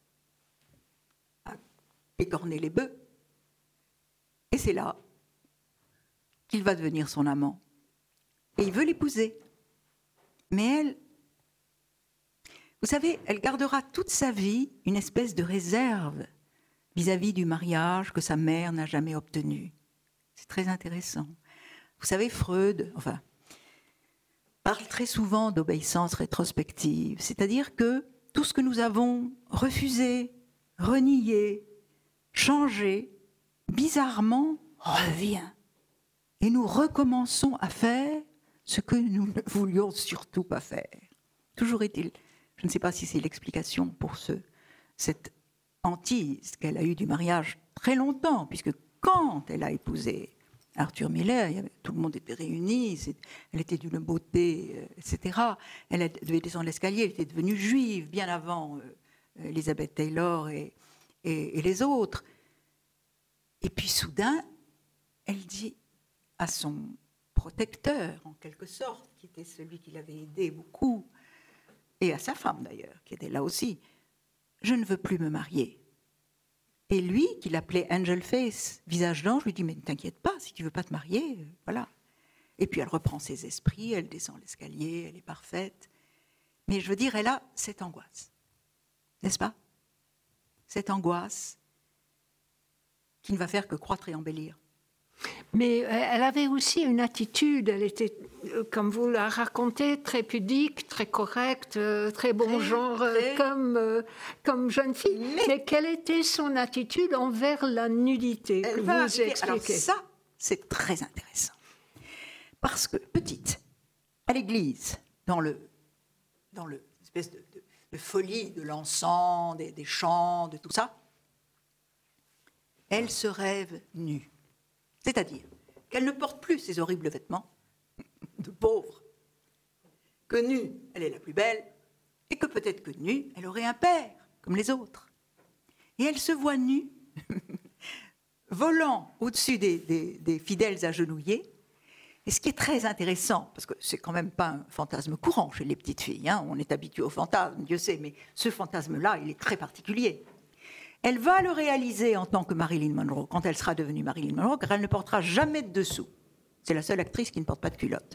à écorner les bœufs. Et c'est là qu'il va devenir son amant. Et il veut l'épouser. Mais elle, vous savez, elle gardera toute sa vie une espèce de réserve vis-à-vis du mariage que sa mère n'a jamais obtenu. C'est très intéressant. Vous savez, Freud, enfin, parle très souvent d'obéissance rétrospective, c'est-à-dire que tout ce que nous avons refusé, renié, changé, bizarrement revient. Et nous recommençons à faire ce que nous ne voulions surtout pas faire. Toujours est-il, je ne sais pas si c'est l'explication pour ce, cette hantise qu'elle a eue du mariage très longtemps, puisque quand elle a épousé Arthur Miller, il y avait, tout le monde était réuni, elle était d'une beauté, euh, et cetera. Elle devait descendre l'escalier, elle était devenue juive bien avant euh, Elizabeth Taylor et, et, et les autres. Et puis soudain, elle dit à son protecteur, en quelque sorte, qui était celui qui l'avait aidé beaucoup, et à sa femme d'ailleurs, qui était là aussi, « Je ne veux plus me marier ». Et lui, qui l'appelait Angel Face, visage d'ange, lui dit « Mais ne t'inquiète pas, si tu ne veux pas te marier, euh, voilà ». Et puis elle reprend ses esprits, elle descend l'escalier, elle est parfaite. Mais je veux dire, elle a cette angoisse, n'est-ce pas? Cette angoisse qui ne va faire que croître et embellir. Mais elle avait aussi une attitude, elle était, comme vous la racontez, très pudique, très correcte, très bon très, genre, très... Comme, euh, comme jeune fille. Mais... Mais quelle était son attitude envers la nudité elle que va vous expliquez? Alors ça, c'est très intéressant. Parce que, petite, à l'église, dans le, dans le espèce de, de, de folie de l'encens, des, des chants, de tout ça, elle se rêve nue. C'est-à-dire qu'elle ne porte plus ces horribles vêtements de pauvre, que nue, elle est la plus belle, et que peut-être que nue, elle aurait un père, comme les autres. Et elle se voit nue, volant au-dessus des, des, des fidèles agenouillés. Et ce qui est très intéressant, parce que c'est quand même pas un fantasme courant chez les petites filles, hein, on est habitué au fantasme, Dieu sait, mais ce fantasme-là, il est très particulier. Elle va le réaliser en tant que Marilyn Monroe, quand elle sera devenue Marilyn Monroe, car elle ne portera jamais de dessous. C'est la seule actrice qui ne porte pas de culotte.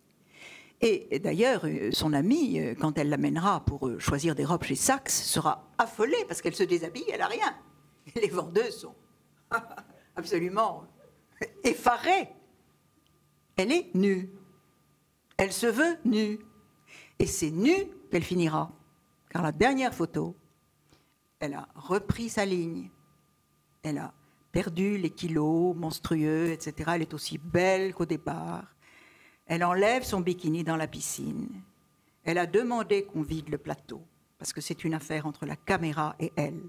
Et d'ailleurs, son amie, quand elle l'amènera pour choisir des robes chez Saks, sera affolée, parce qu'elle se déshabille, elle n'a rien. Et les vendeuses sont absolument effarées. Elle est nue. Elle se veut nue. Et c'est nue qu'elle finira. Car la dernière photo, elle a repris sa ligne. Elle a perdu les kilos monstrueux, et cetera. Elle est aussi belle qu'au départ. Elle enlève son bikini dans la piscine. Elle a demandé qu'on vide le plateau, parce que c'est une affaire entre la caméra et elle.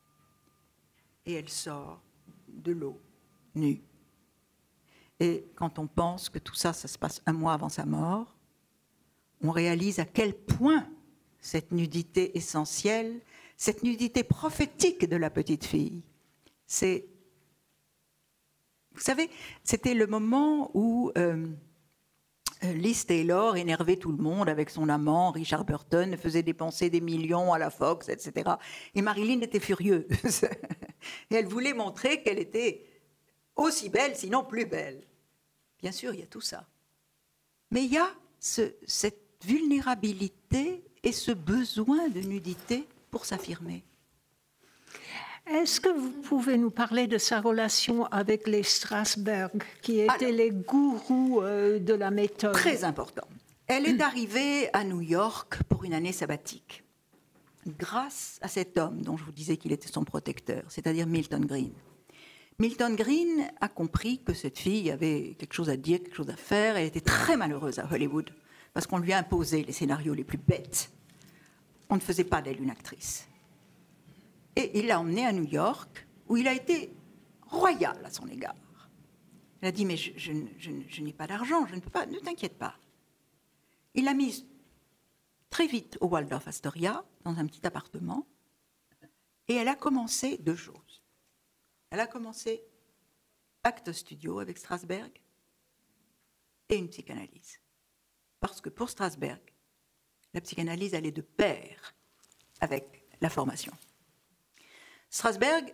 Et elle sort de l'eau, nue. Et quand on pense que tout ça, ça se passe un mois avant sa mort, on réalise à quel point cette nudité essentielle, cette nudité prophétique de la petite fille, c'est... Vous savez, c'était le moment où euh, Liz Taylor énervait tout le monde avec son amant, Richard Burton, faisait dépenser des millions à la Fox, et cetera. Et Marilyn était furieuse. Et elle voulait montrer qu'elle était aussi belle, sinon plus belle. Bien sûr, il y a tout ça. Mais il y a ce, cette vulnérabilité et ce besoin de nudité pour s'affirmer. Est-ce que vous pouvez nous parler de sa relation avec les Strasberg, qui étaient Alors, les gourous euh, de la méthode? Très important. Elle est arrivée à New York pour une année sabbatique, grâce à cet homme dont je vous disais qu'il était son protecteur, c'est-à-dire Milton Green. Milton Green a compris que cette fille avait quelque chose à dire, quelque chose à faire. Elle était très malheureuse à Hollywood, parce qu'on lui a imposé les scénarios les plus bêtes. On ne faisait pas d'elle une actrice. Et il l'a emmenée à New York, où il a été royal à son égard. Elle a dit, mais je, je, je, je n'ai pas d'argent, je ne peux pas, ne t'inquiète pas. Il l'a mise très vite au Waldorf Astoria, dans un petit appartement, et elle a commencé deux choses. Elle a commencé acte studio avec Strasberg et une psychanalyse. Parce que pour Strasberg, la psychanalyse allait de pair avec la formation. Strasberg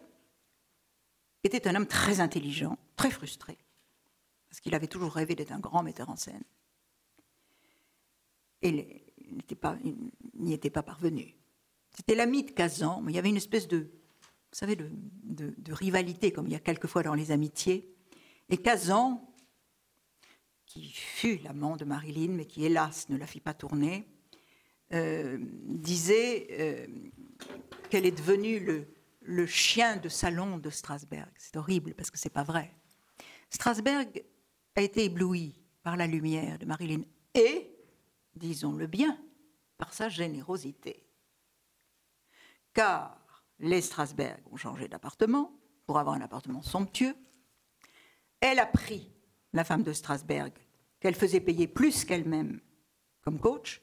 était un homme très intelligent, très frustré, parce qu'il avait toujours rêvé d'être un grand metteur en scène. Et il n'était pas, il n'y était pas parvenu. C'était l'ami de Kazan, mais il y avait une espèce de, vous savez, de, de, de rivalité, comme il y a quelquefois dans les amitiés. Et Kazan, qui fut l'amant de Marilyn, mais qui, hélas, ne la fit pas tourner, euh, disait euh, qu'elle est devenue le, le chien de salon de Strasberg. C'est horrible, parce que ce n'est pas vrai. Strasberg a été ébloui par la lumière de Marilyn et, disons-le bien, par sa générosité. Car les Strasberg ont changé d'appartement pour avoir un appartement somptueux. Elle a pris la femme de Strasberg, qu'elle faisait payer plus qu'elle-même comme coach.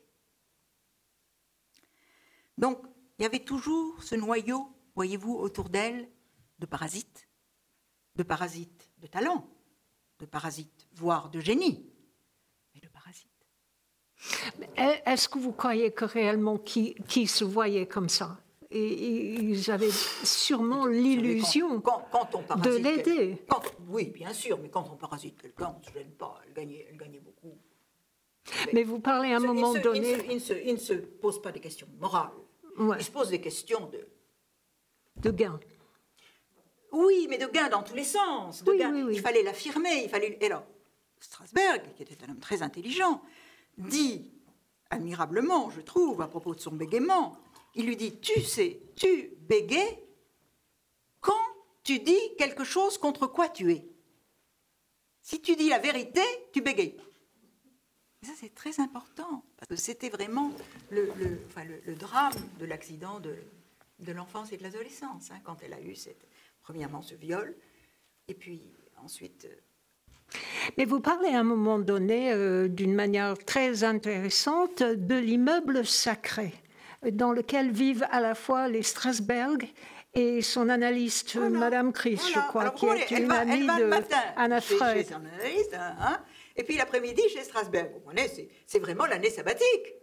Donc, il y avait toujours ce noyau, voyez-vous, autour d'elle, de parasites, de parasites de talent, de parasites, voire de génie, mais de parasites. Est-ce que vous croyez que réellement qui, qui se voyait comme ça? Et ils avaient sûrement l'illusion quand, quand, quand on de l'aider. Quand, oui, bien sûr, mais quand on parasite quelqu'un, on ne se gêne pas. Elle gagnait, elle gagnait beaucoup. Mais, mais vous parlez à un se, moment il se, donné... Il, se, il, se, il ne se pose pas des questions morales. Ouais. Il se pose des questions de... De gain. Oui, mais de gain dans tous les sens. De oui, gain. Oui, oui. Il fallait l'affirmer. Il fallait... Et alors, Strasberg, qui était un homme très intelligent, dit admirablement, je trouve, à propos de son bégaiement, il lui dit, tu sais, tu bégais quand tu dis quelque chose contre quoi tu es. Si tu dis la vérité, tu bégayes pas. Et ça, c'est très important, parce que c'était vraiment le, le, enfin, le, le drame de l'accident de, de l'enfance et de l'adolescence, hein, quand elle a eu, cette, premièrement, ce viol, et puis ensuite... Euh... Mais vous parlez à un moment donné, euh, d'une manière très intéressante, de l'immeuble sacré, dans lequel vivent à la fois les Strasberg et son analyste, voilà, Madame Chris, voilà. je crois, alors, qui est une va, amie de Anna Freud. Chez son analyste, hein, et puis l'après-midi chez Strasberg. Vous comprenez, c'est, c'est vraiment l'année sabbatique.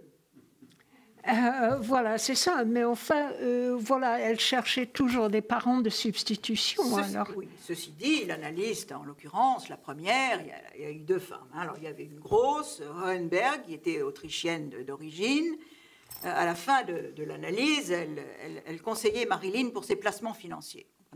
Euh, voilà, c'est ça. Mais enfin, euh, voilà, elle cherchait toujours des parents de substitution. Ceci, alors. Oui, ceci dit, l'analyste, en l'occurrence, la première, il y a, il y a eu deux femmes. Hein. Alors, il y avait une grosse, Hohenberg, qui était autrichienne d'origine. Euh, à la fin de, de l'analyse, elle, elle, elle conseillait Marilyn pour ses placements financiers. Vous comprenez ?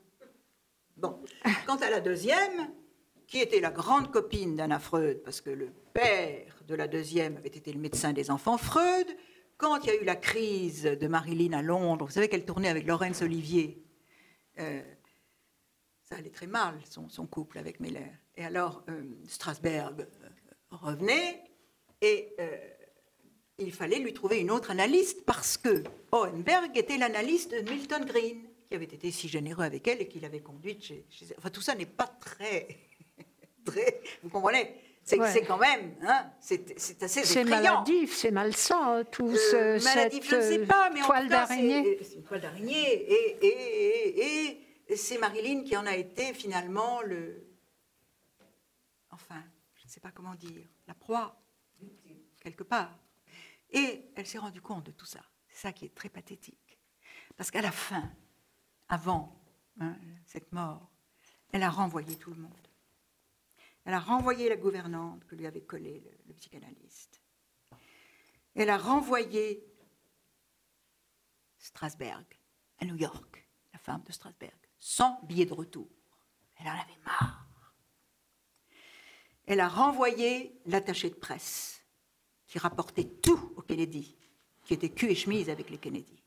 Bon. Quant à la deuxième, qui était la grande copine d'Anna Freud, parce que le père de la deuxième avait été le médecin des enfants Freud, quand il y a eu la crise de Marilyn à Londres, vous savez qu'elle tournait avec Laurence Olivier, euh, ça allait très mal, son, son couple avec Meller. Et alors, euh, Strasberg euh, revenait, et euh, il fallait lui trouver une autre analyste, parce que Hohenberg était l'analyste de Milton Green, qui avait été si généreux avec elle et qui l'avait conduite chez, chez elle. Enfin, tout ça n'est pas très... très vous comprenez ? C'est, ouais. c'est quand même, hein, c'est, c'est assez c'est effrayant. Maladif, c'est malsain, tout euh, ce, maladif, cette je ne sais pas, mais toile en tout cas, d'araignée. C'est, c'est une toile d'araignée, et, et, et, et c'est Marilyn qui en a été finalement le... Enfin, je ne sais pas comment dire, la proie, quelque part. Et elle s'est rendue compte de tout ça. C'est ça qui est très pathétique. Parce qu'à la fin, avant hein, cette mort, elle a renvoyé tout le monde. Elle a renvoyé la gouvernante que lui avait collée le, le psychanalyste. Elle a renvoyé Strasberg à New York, la femme de Strasberg, sans billet de retour. Elle en avait marre. Elle a renvoyé l'attaché de presse qui rapportait tout aux Kennedy, qui était cul et chemise avec les Kennedy.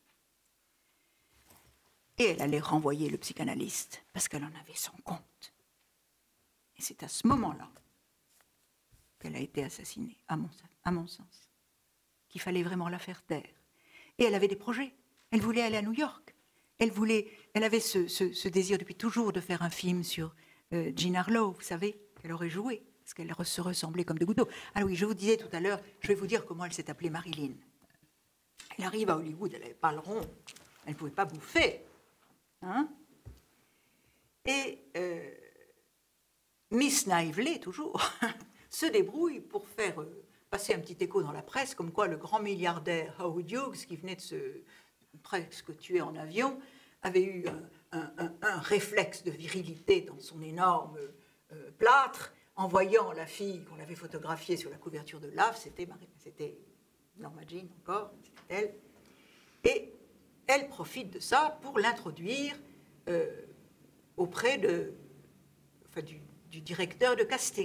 Et elle allait renvoyer le psychanalyste parce qu'elle en avait son compte. Et c'est à ce moment-là qu'elle a été assassinée, à mon, à mon sens, qu'il fallait vraiment la faire taire. Et elle avait des projets. Elle voulait aller à New York. Elle, voulait, elle avait ce, ce, ce désir depuis toujours de faire un film sur euh, Jean Harlow, vous savez, qu'elle aurait joué, parce qu'elle se ressemblait comme deux gouttes d'eau. Ah oui, je vous disais tout à l'heure, je vais vous dire comment elle s'est appelée Marilyn. Elle arrive à Hollywood, elle n'avait pas le rond, elle ne pouvait pas bouffer. Hein? Et... Euh, Miss Kniveley, toujours, se débrouille pour faire euh, passer un petit écho dans la presse, comme quoi le grand milliardaire Howard Hughes, qui venait de se presque tuer en avion, avait eu un, un, un, un réflexe de virilité dans son énorme euh, plâtre, en voyant la fille qu'on avait photographiée sur la couverture de l'A F, c'était, c'était Norma Jean encore, c'était elle, et elle profite de ça pour l'introduire euh, auprès de, enfin, du du directeur de casting.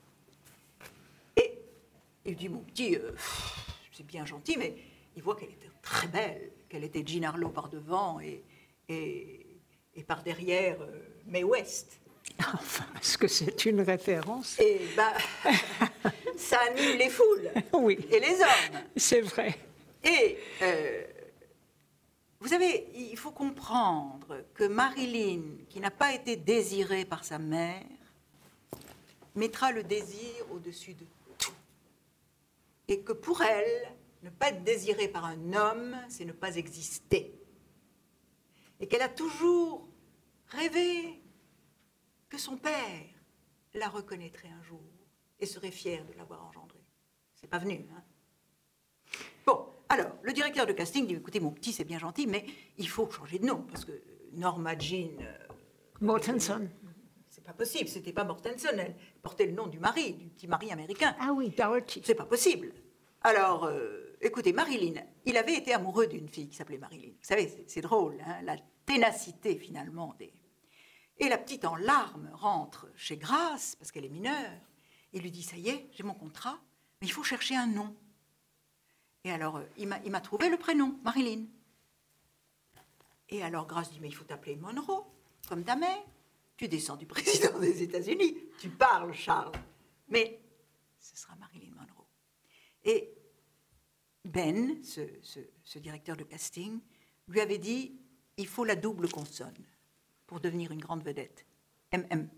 Et il dit, mon petit, euh, c'est bien gentil, mais il voit qu'elle était très belle, qu'elle était Jean Harlow par devant et, et, et par derrière euh, Mae West. Enfin, est-ce que c'est une référence ? Et ben, ça anime les foules oui. et les hommes. C'est vrai. Et euh, vous savez, il faut comprendre que Marilyn, qui n'a pas été désirée par sa mère, mettra le désir au-dessus de tout. Et que pour elle, ne pas être désirée par un homme, c'est ne pas exister. Et qu'elle a toujours rêvé que son père la reconnaîtrait un jour et serait fier de l'avoir engendrée. C'est pas venu, hein. Bon, alors, le directeur de casting dit, écoutez, mon petit, c'est bien gentil, mais il faut changer de nom, parce que Norma Jean... Euh, Mortenson. C'est pas possible, c'était pas Mortenson, elle portait le nom du mari, du petit mari américain. Ah oui, Dorothy. C'est pas possible. Alors, euh, écoutez, Marilyn, il avait été amoureux d'une fille qui s'appelait Marilyn. Vous savez, c'est, c'est drôle, hein, la ténacité finalement des... Et la petite en larmes rentre chez Grace, parce qu'elle est mineure, et lui dit, ça y est, j'ai mon contrat, mais il faut chercher un nom. Et alors, il m'a, il m'a trouvé le prénom, Marilyn. Et alors Grace dit, mais il faut t'appeler Monroe, comme ta mère. Tu descends du président des États-Unis, tu parles, Charles. Mais ce sera Marilyn Monroe. Et Ben, ce, ce, ce directeur de casting, lui avait dit, il faut la double consonne pour devenir une grande vedette. M M.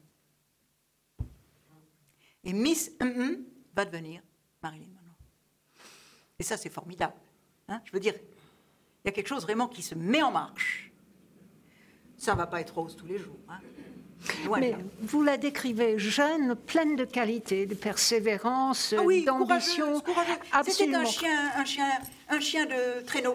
Et Miss M M va devenir Marilyn Monroe. Et ça, c'est formidable. Hein, je veux dire, il y a quelque chose vraiment qui se met en marche. Ça ne va pas être rose tous les jours. Hein. Loin Mais là. vous la décrivez jeune, pleine de qualité, de persévérance, Ah oui, d'ambition. courageuse, courageuse. C'était un chien, un, chien, un chien de traîneau.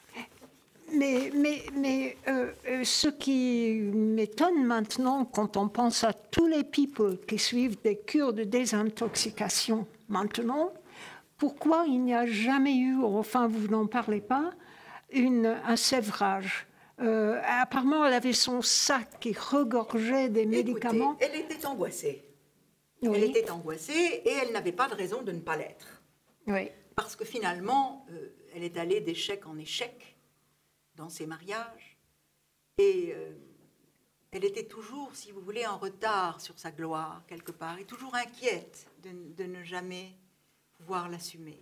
Mais, mais, mais euh, euh, ce qui m'étonne maintenant, quand on pense à tous les people qui suivent des cures de désintoxication maintenant, pourquoi il n'y a jamais eu, enfin vous n'en parlez pas, une, un sévrage? Euh, apparemment, elle avait son sac qui regorgeait des médicaments. Écoutez, elle était angoissée. Oui. Elle était angoissée et elle n'avait pas de raison de ne pas l'être. Oui. Parce que finalement, euh, elle est allée d'échec en échec dans ses mariages. Et euh, elle était toujours, si vous voulez, en retard sur sa gloire, quelque part, et toujours inquiète de, de ne jamais pouvoir l'assumer.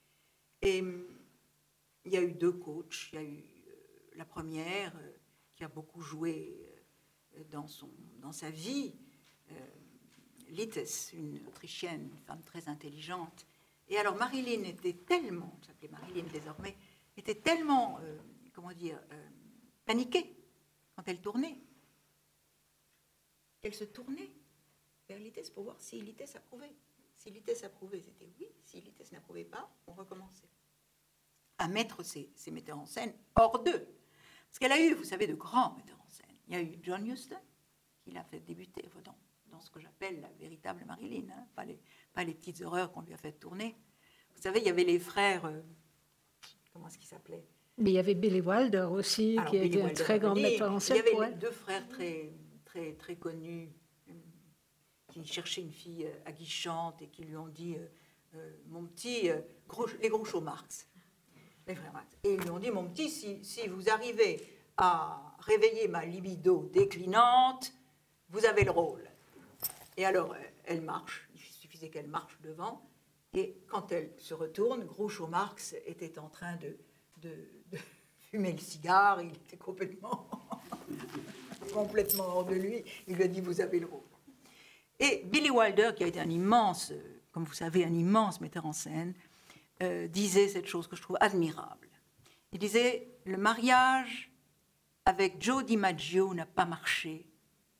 Et euh, il y a eu deux coachs. Il y a eu la première, euh, qui a beaucoup joué euh, dans, son, dans sa vie, euh, Littes, une Autrichienne, une femme très intelligente. Et alors Marilyn était tellement, s'appelait Marilyn désormais, était tellement, euh, comment dire, euh, paniquée quand elle tournait, qu'elle se tournait vers Littes pour voir si Littes approuvait. Si Littes approuvait, c'était oui. Si Littes n'approuvait pas, on recommençait. À mettre ces, ces metteurs en scène hors d'eux. Parce qu'elle a eu, vous savez, de grands metteurs en scène. Il y a eu John Huston, qui l'a fait débuter dans, dans ce que j'appelle la véritable Marilyn, hein, pas, les, pas les petites horreurs qu'on lui a fait tourner. Vous savez, il y avait les frères, euh, comment est-ce qu'ils s'appelaient? Mais il y avait Billy Wilder aussi, Alors, qui Billy était Wilder, un très grand oui, metteur en scène. Il y pour avait elle. deux frères très, très, très connus, euh, qui cherchaient une fille euh, aguichante et qui lui ont dit, euh, euh, mon petit, euh, gros, les Groucho Marx. Les frères Marx. Et ils lui ont dit, mon petit, si, si vous arrivez à réveiller ma libido déclinante, vous avez le rôle. Et alors, elle marche, il suffisait qu'elle marche devant, et quand elle se retourne, Groucho Marx était en train de, de, de fumer le cigare, il était complètement, complètement hors de lui, il lui a dit, vous avez le rôle. Et Billy Wilder, qui a été un immense, comme vous savez, un immense metteur en scène, Euh, disait cette chose que je trouve admirable. Il disait, le mariage avec Joe DiMaggio n'a pas marché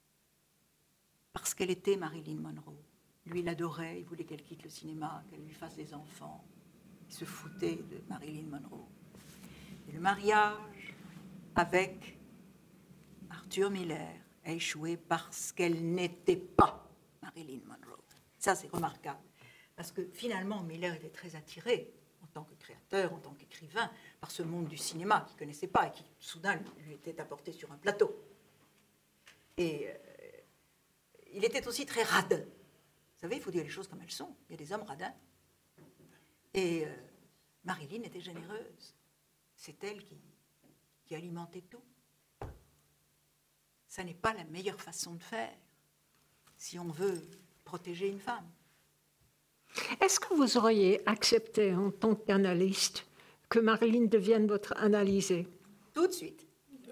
parce qu'elle était Marilyn Monroe. Lui, il l'adorait, il voulait qu'elle quitte le cinéma, qu'elle lui fasse des enfants. Il se foutait de Marilyn Monroe. Et le mariage avec Arthur Miller a échoué parce qu'elle n'était pas Marilyn Monroe. Ça, c'est remarquable. Parce que finalement, Miller était très attiré, en tant que créateur, en tant qu'écrivain, par ce monde du cinéma qu'il ne connaissait pas et qui, soudain, lui était apporté sur un plateau. Et euh, il était aussi très radin. Vous savez, il faut dire les choses comme elles sont. Il y a des hommes radins. Et euh, Marilyn était généreuse. C'est elle qui, qui alimentait tout. Ça n'est pas la meilleure façon de faire si on veut protéger une femme. Est-ce que vous auriez accepté, en tant qu'analyste, que Marilyn devienne votre analysée? Tout de suite.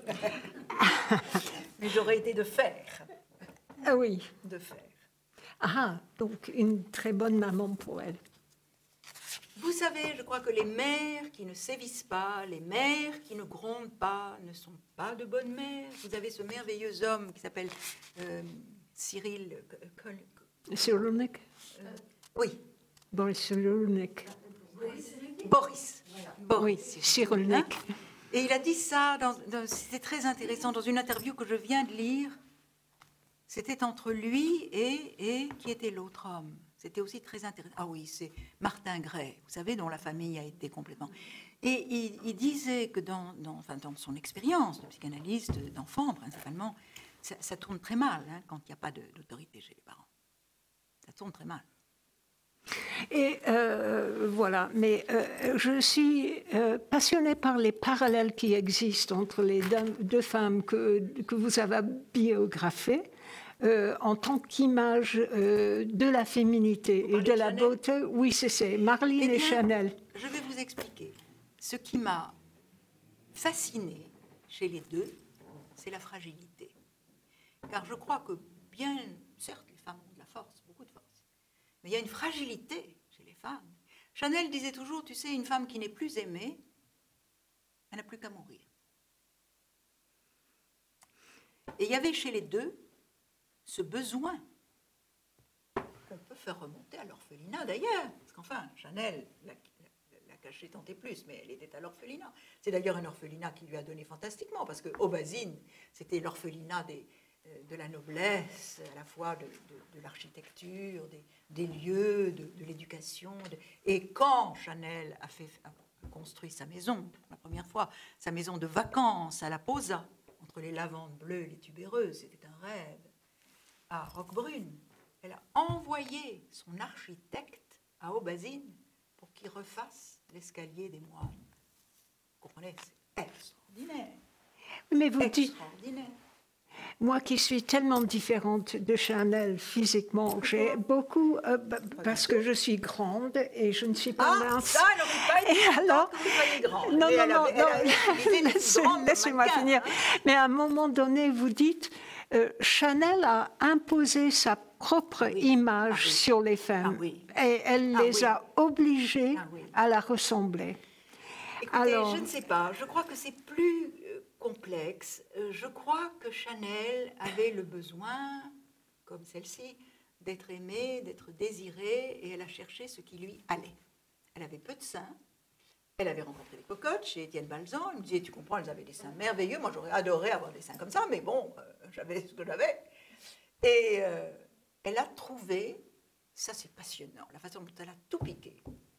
Mais j'aurais été de fer. Ah oui. De fer. Ah, donc une très bonne maman pour elle. Vous savez, je crois que les mères qui ne sévissent pas, les mères qui ne grondent pas, ne sont pas de bonnes mères. Vous avez ce merveilleux homme qui s'appelle euh, Cyril... Cyrulnik euh, Oui. Boris Cyrulnik. Boris. Boris. Oui, Cyrulnik. Hein? Et il a dit ça, dans, dans, c'était très intéressant, dans une interview que je viens de lire. C'était entre lui et, et qui était l'autre homme. C'était aussi très intéressant. Ah oui, c'est Martin Gray, vous savez, dont la famille a été complètement... Et il, il disait que dans, dans, enfin, dans son expérience de psychanalyste, d'enfant principalement, ça, ça tourne très mal hein, quand il n'y a pas de, d'autorité chez les parents. Ça tourne très mal. Et euh, voilà, mais euh, je suis euh, passionnée par les parallèles qui existent entre les deux, deux femmes que, que vous avez biographiées euh, en tant qu'image euh, de la féminité et de la Chanel. beauté. Oui, c'est ça, Marlene Eh bien, et Chanel. Je vais vous expliquer. Ce qui m'a fascinée chez les deux, c'est la fragilité. Car je crois que bien, certes, les femmes ont de la force, beaucoup de force, mais il y a une fragilité chez les femmes. Chanel disait toujours, tu sais, une femme qui n'est plus aimée, elle n'a plus qu'à mourir. Et il y avait chez les deux ce besoin qu'on peut faire remonter à l'orphelinat d'ailleurs. Parce qu'enfin, Chanel l'a, l'a caché tant et plus, mais elle était à l'orphelinat. C'est d'ailleurs un orphelinat qui lui a donné fantastiquement, parce que Aubazine, c'était l'orphelinat des, de la noblesse, à la fois de, de, de l'architecture, des, des lieux, de, de l'éducation. De... Et quand Chanel a, fait, a construit sa maison, pour la première fois, sa maison de vacances à la Posa, entre les lavandes bleues et les tubéreuses, c'était un rêve, à Roquebrune, elle a envoyé son architecte à Aubazine pour qu'il refasse l'escalier des moines. Vous comprenez, c'est extraordinaire. Mais vous dites, extraordinaire. moi qui suis tellement différente de Chanel physiquement, j'ai beaucoup, euh, b- parce que je suis grande et je ne suis pas Ah, mince. ça, elle n'aurait pas été Et alors, que vous soyez grande. non, Mais non, elle non, avait- elle non, avait l'idée d'être laissez- grande comme laissez-moi mannequin, finir. hein. Mais à un moment donné, vous dites, euh, Chanel a imposé sa propre oui. image Ah oui. sur les femmes Ah oui. et elle Ah les oui. a obligées Ah oui. à la ressembler. Écoutez, Alors- je ne sais pas, je crois que c'est plus euh, complexe. Euh, je crois que Chanel avait le besoin, comme celle-ci, d'être aimée, d'être désirée, et elle a cherché ce qui lui allait. Elle avait peu de seins, elle avait rencontré des cocottes chez Étienne Balzan, elle me disait, tu comprends, elles avaient des seins merveilleux, moi j'aurais adoré avoir des seins comme ça, mais bon, euh, j'avais ce que j'avais. Et euh, elle a trouvé, ça c'est passionnant, la façon dont elle a tout piqué,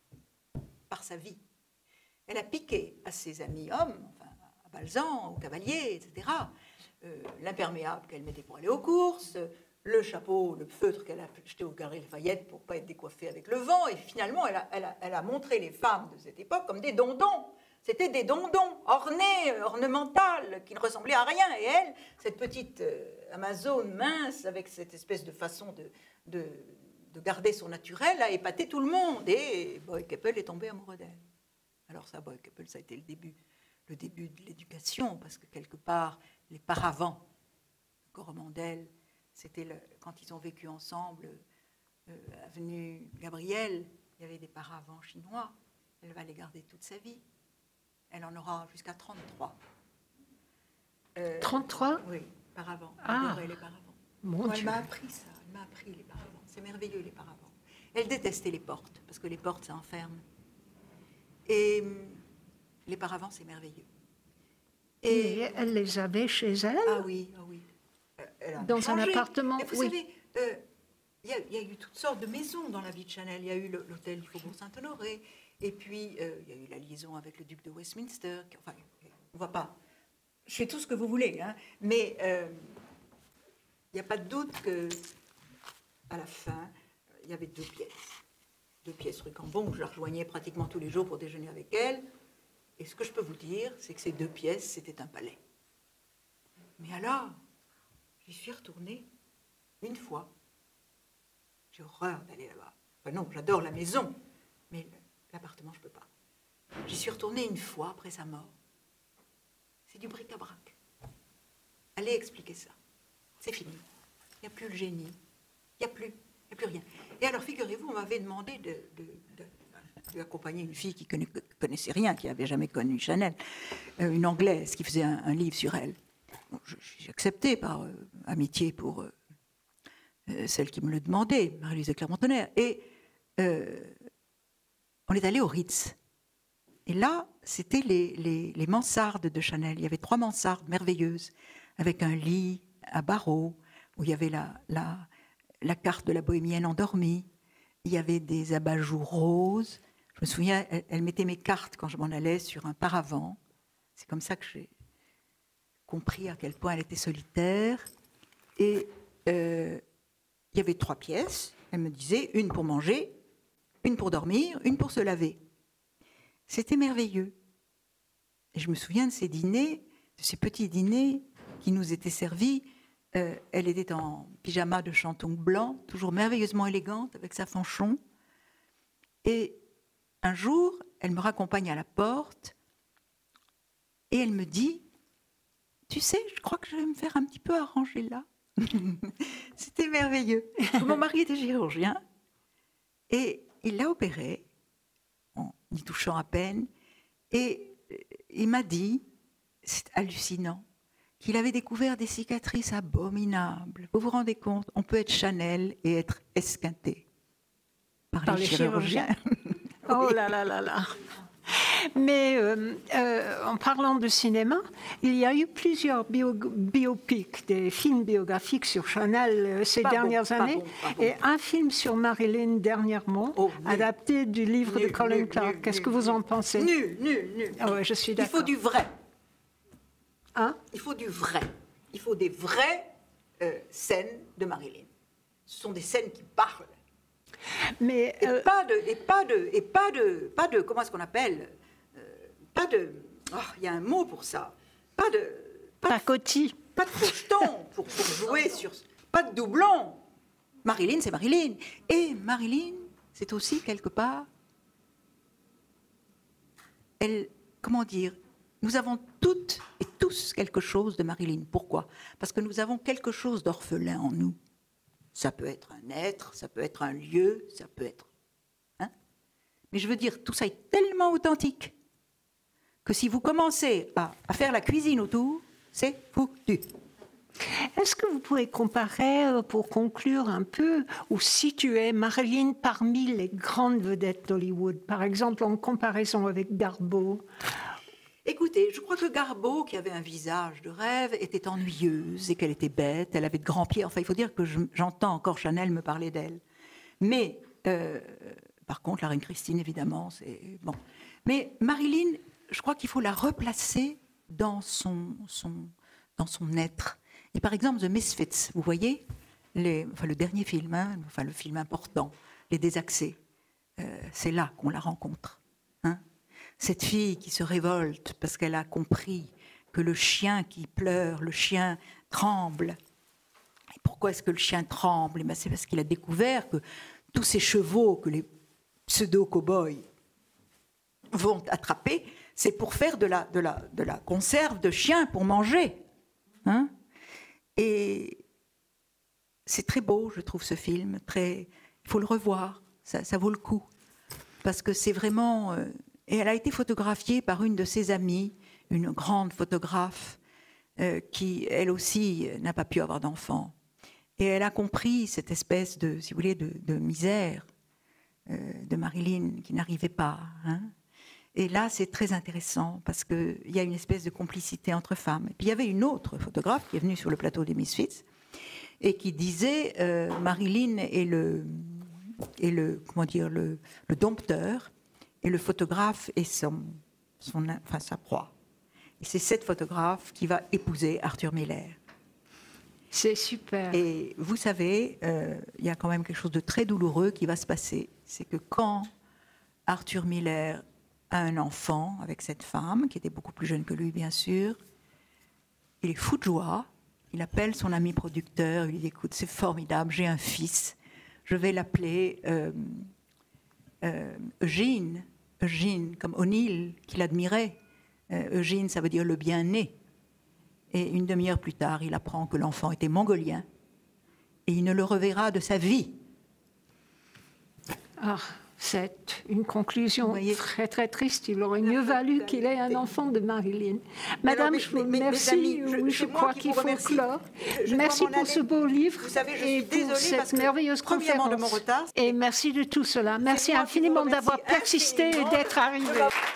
par sa vie. Elle a piqué à ses amis hommes, enfin, à Balzan, au Cavalier, et cetera, euh, l'imperméable qu'elle mettait pour aller aux courses, le chapeau, le feutre qu'elle a jeté au Galeries Lafayette pour ne pas être décoiffée avec le vent, et finalement, elle a, elle, a, elle a montré les femmes de cette époque comme des dondons. C'était des dondons ornés, euh, ornementales, qui ne ressemblaient à rien. Et elle, cette petite euh, Amazone mince, avec cette espèce de façon de, de, de garder son naturel, a épaté tout le monde. Et Boy Keppel est tombé amoureux d'elle. Alors ça, Boy Keppel, ça a été le début, le début de l'éducation, parce que quelque part, les paravents de Coromandel, c'était le, quand ils ont vécu ensemble, euh, avenue Gabriel, il y avait des paravents chinois. Elle va les garder toute sa vie. Elle en aura jusqu'à trente-trois. Euh, trente-trois Oui, paravents. Elle Ah. adorait les paravents. Mon Moi, elle Dieu. m'a appris ça, elle m'a appris les paravents. C'est merveilleux, les paravents. Elle détestait les portes, parce que les portes, ça enferme. Et hum, les paravents, c'est merveilleux. Et elle les avait chez elle. Ah oui, ah oui. Euh, elle a Dans un changé. appartement, Et vous oui. savez, euh, il y, a- il y a eu toutes sortes de maisons dans la vie de Chanel. Il y a eu le- l'hôtel du Faubourg Saint-Honoré, et puis euh, il y a eu la liaison avec le duc de Westminster. qui- Enfin, on ne va pas. Je fais tout ce que vous voulez, hein, mais euh, il n'y a pas de doute que à la fin, il y avait deux pièces. Deux pièces rue Cambon, où je la rejoignais pratiquement tous les jours pour déjeuner avec elle. Et ce que je peux vous dire, c'est que ces deux pièces, c'était un palais. Mais alors, j'y suis retournée une fois. J'ai horreur d'aller là-bas. Enfin non, j'adore la maison, mais l'appartement, je ne peux pas. J'y suis retournée une fois après sa mort. C'est du bric-à-brac. Allez expliquer ça. C'est fini. Il n'y a plus le génie. Il n'y a plus, il n'y a plus rien. Et alors, figurez-vous, on m'avait demandé de, de, de, d'accompagner une fille qui ne connaissait rien, qui n'avait jamais connu Chanel, euh, une Anglaise qui faisait un, un livre sur elle. Bon, j'ai accepté par euh, amitié pour euh, euh, celle qui me le demandait, Marie-Louise de Clermont-Tonnerre. Et euh, on est allé au Ritz. Et là, c'était les, les, les mansardes de Chanel. Il y avait trois mansardes merveilleuses, avec un lit à barreaux, où il y avait la, la, la carte de la bohémienne endormie. Il y avait des abat-jours roses. Je me souviens, elle, elle mettait mes cartes quand je m'en allais sur un paravent. C'est comme ça que j'ai compris à quel point elle était solitaire. Et euh, il y avait trois pièces. Elle me disait une pour manger, une pour dormir, une pour se laver. C'était merveilleux. Et je me souviens de ces dîners, de ces petits dîners qui nous étaient servis. Euh, elle était en pyjama de chanton blanc, toujours merveilleusement élégante, avec sa fanchon. Et un jour, elle me raccompagne à la porte et elle me dit « Tu sais, je crois que je vais me faire un petit peu arranger là. » C'était merveilleux. Mon mari était chirurgien et il l'a opéré, en y touchant à peine, et il m'a dit, c'est hallucinant, qu'il avait découvert des cicatrices abominables. Vous vous rendez compte, on peut être Chanel et être esquinté par, par les, les chirurgiens. chirurgiens. Oh là là là là. Mais euh, euh, en parlant de cinéma, il y a eu plusieurs bio, biopics, des films biographiques sur Chanel euh, ces pas dernières bon, années, bon, bon. Et un film sur Marilyn dernièrement, oh, adapté du livre nul, de Colin nul, Clark. Nul, Qu'est-ce nul, que vous nul. en pensez? Nul, nul, nul. Oh, ouais, je suis d'accord. Il faut du vrai. Hein? Il faut du vrai. Il faut des vraies euh, scènes de Marilyn. Ce sont des scènes qui parlent. Mais et euh... pas de, et pas de, et pas de, pas de, comment est-ce qu'on appelle, euh, pas de, il oh, y a un mot pour ça, pas de, pas Pacotti, de, pas de crocheton pour, pour jouer sur, pas de doublon. Marilyn, c'est Marilyn, et Marilyn, c'est aussi quelque part, elle, comment dire, nous avons toutes et tous quelque chose de Marilyn. Pourquoi? Parce que nous avons quelque chose d'orphelin en nous. Ça peut être un être, ça peut être un lieu, ça peut être... Hein? Mais je veux dire, tout ça est tellement authentique que si vous commencez à, à faire la cuisine autour, c'est foutu. Est-ce que vous pouvez comparer, pour conclure un peu, ou situer Marilyn parmi les grandes vedettes d'Hollywood, par exemple en comparaison avec Garbeau? Écoutez, je crois que Garbeau, qui avait un visage de rêve, était ennuyeuse et qu'elle était bête, elle avait de grands pieds. Enfin, il faut dire que je, j'entends encore Chanel me parler d'elle. Mais, euh, par contre, la reine Christine, évidemment, c'est... bon. Mais Marilyn, je crois qu'il faut la replacer dans son, son, dans son être. Et par exemple, The Misfits, vous voyez, les, enfin, le dernier film, hein, enfin, le film important, Les Désaxés, euh, c'est là qu'on la rencontre. Hein. Cette fille qui se révolte parce qu'elle a compris que le chien qui pleure, le chien tremble. Et pourquoi est-ce que le chien tremble? Et bien c'est parce qu'il a découvert que tous ces chevaux que les pseudo-cow-boys vont attraper, c'est pour faire de la, de la, de la conserve de chien pour manger. Hein? Et c'est très beau, je trouve, ce film. Très... Il faut le revoir, ça, ça vaut le coup. Parce que c'est vraiment... Euh... Et elle a été photographiée par une de ses amies, une grande photographe, euh, qui, elle aussi, n'a pas pu avoir d'enfant. Et elle a compris cette espèce de, si vous voulez, de, de misère euh, de Marilyn qui n'arrivait pas. Hein. Et là, c'est très intéressant parce qu'il y a une espèce de complicité entre femmes. Et puis il y avait une autre photographe qui est venue sur le plateau des Misfits et qui disait euh, Marilyn est le, est le, comment dire, le, le dompteur. Et le photographe est son, son, enfin, sa proie. Et c'est cette photographe qui va épouser Arthur Miller. C'est super. Et vous savez, euh, il y a quand même quelque chose de très douloureux qui va se passer. C'est que quand Arthur Miller a un enfant avec cette femme, qui était beaucoup plus jeune que lui, bien sûr, il est fou de joie. Il appelle son ami producteur, il lui dit « Écoute, c'est formidable, j'ai un fils. Je vais l'appeler... Euh, Euh, Eugène, Eugène, comme O'Neill, qu'il admirait. Euh, Eugène, ça veut dire le bien-né. Et une demi-heure plus tard, il apprend que l'enfant était mongolien. Et il ne le reverra de sa vie. Ah, c'est une conclusion très très triste. Il aurait mieux valu qu'il ait un enfant de Marilyn. Madame, mais, je vous remercie. Amis, je, je crois qu'il faut clore. Merci pour ce beau livre. Vous savez, je et suis pour cette merveilleuse conférence. De mon retard, et merci de tout cela. Merci infiniment d'avoir persisté et d'être arrivé.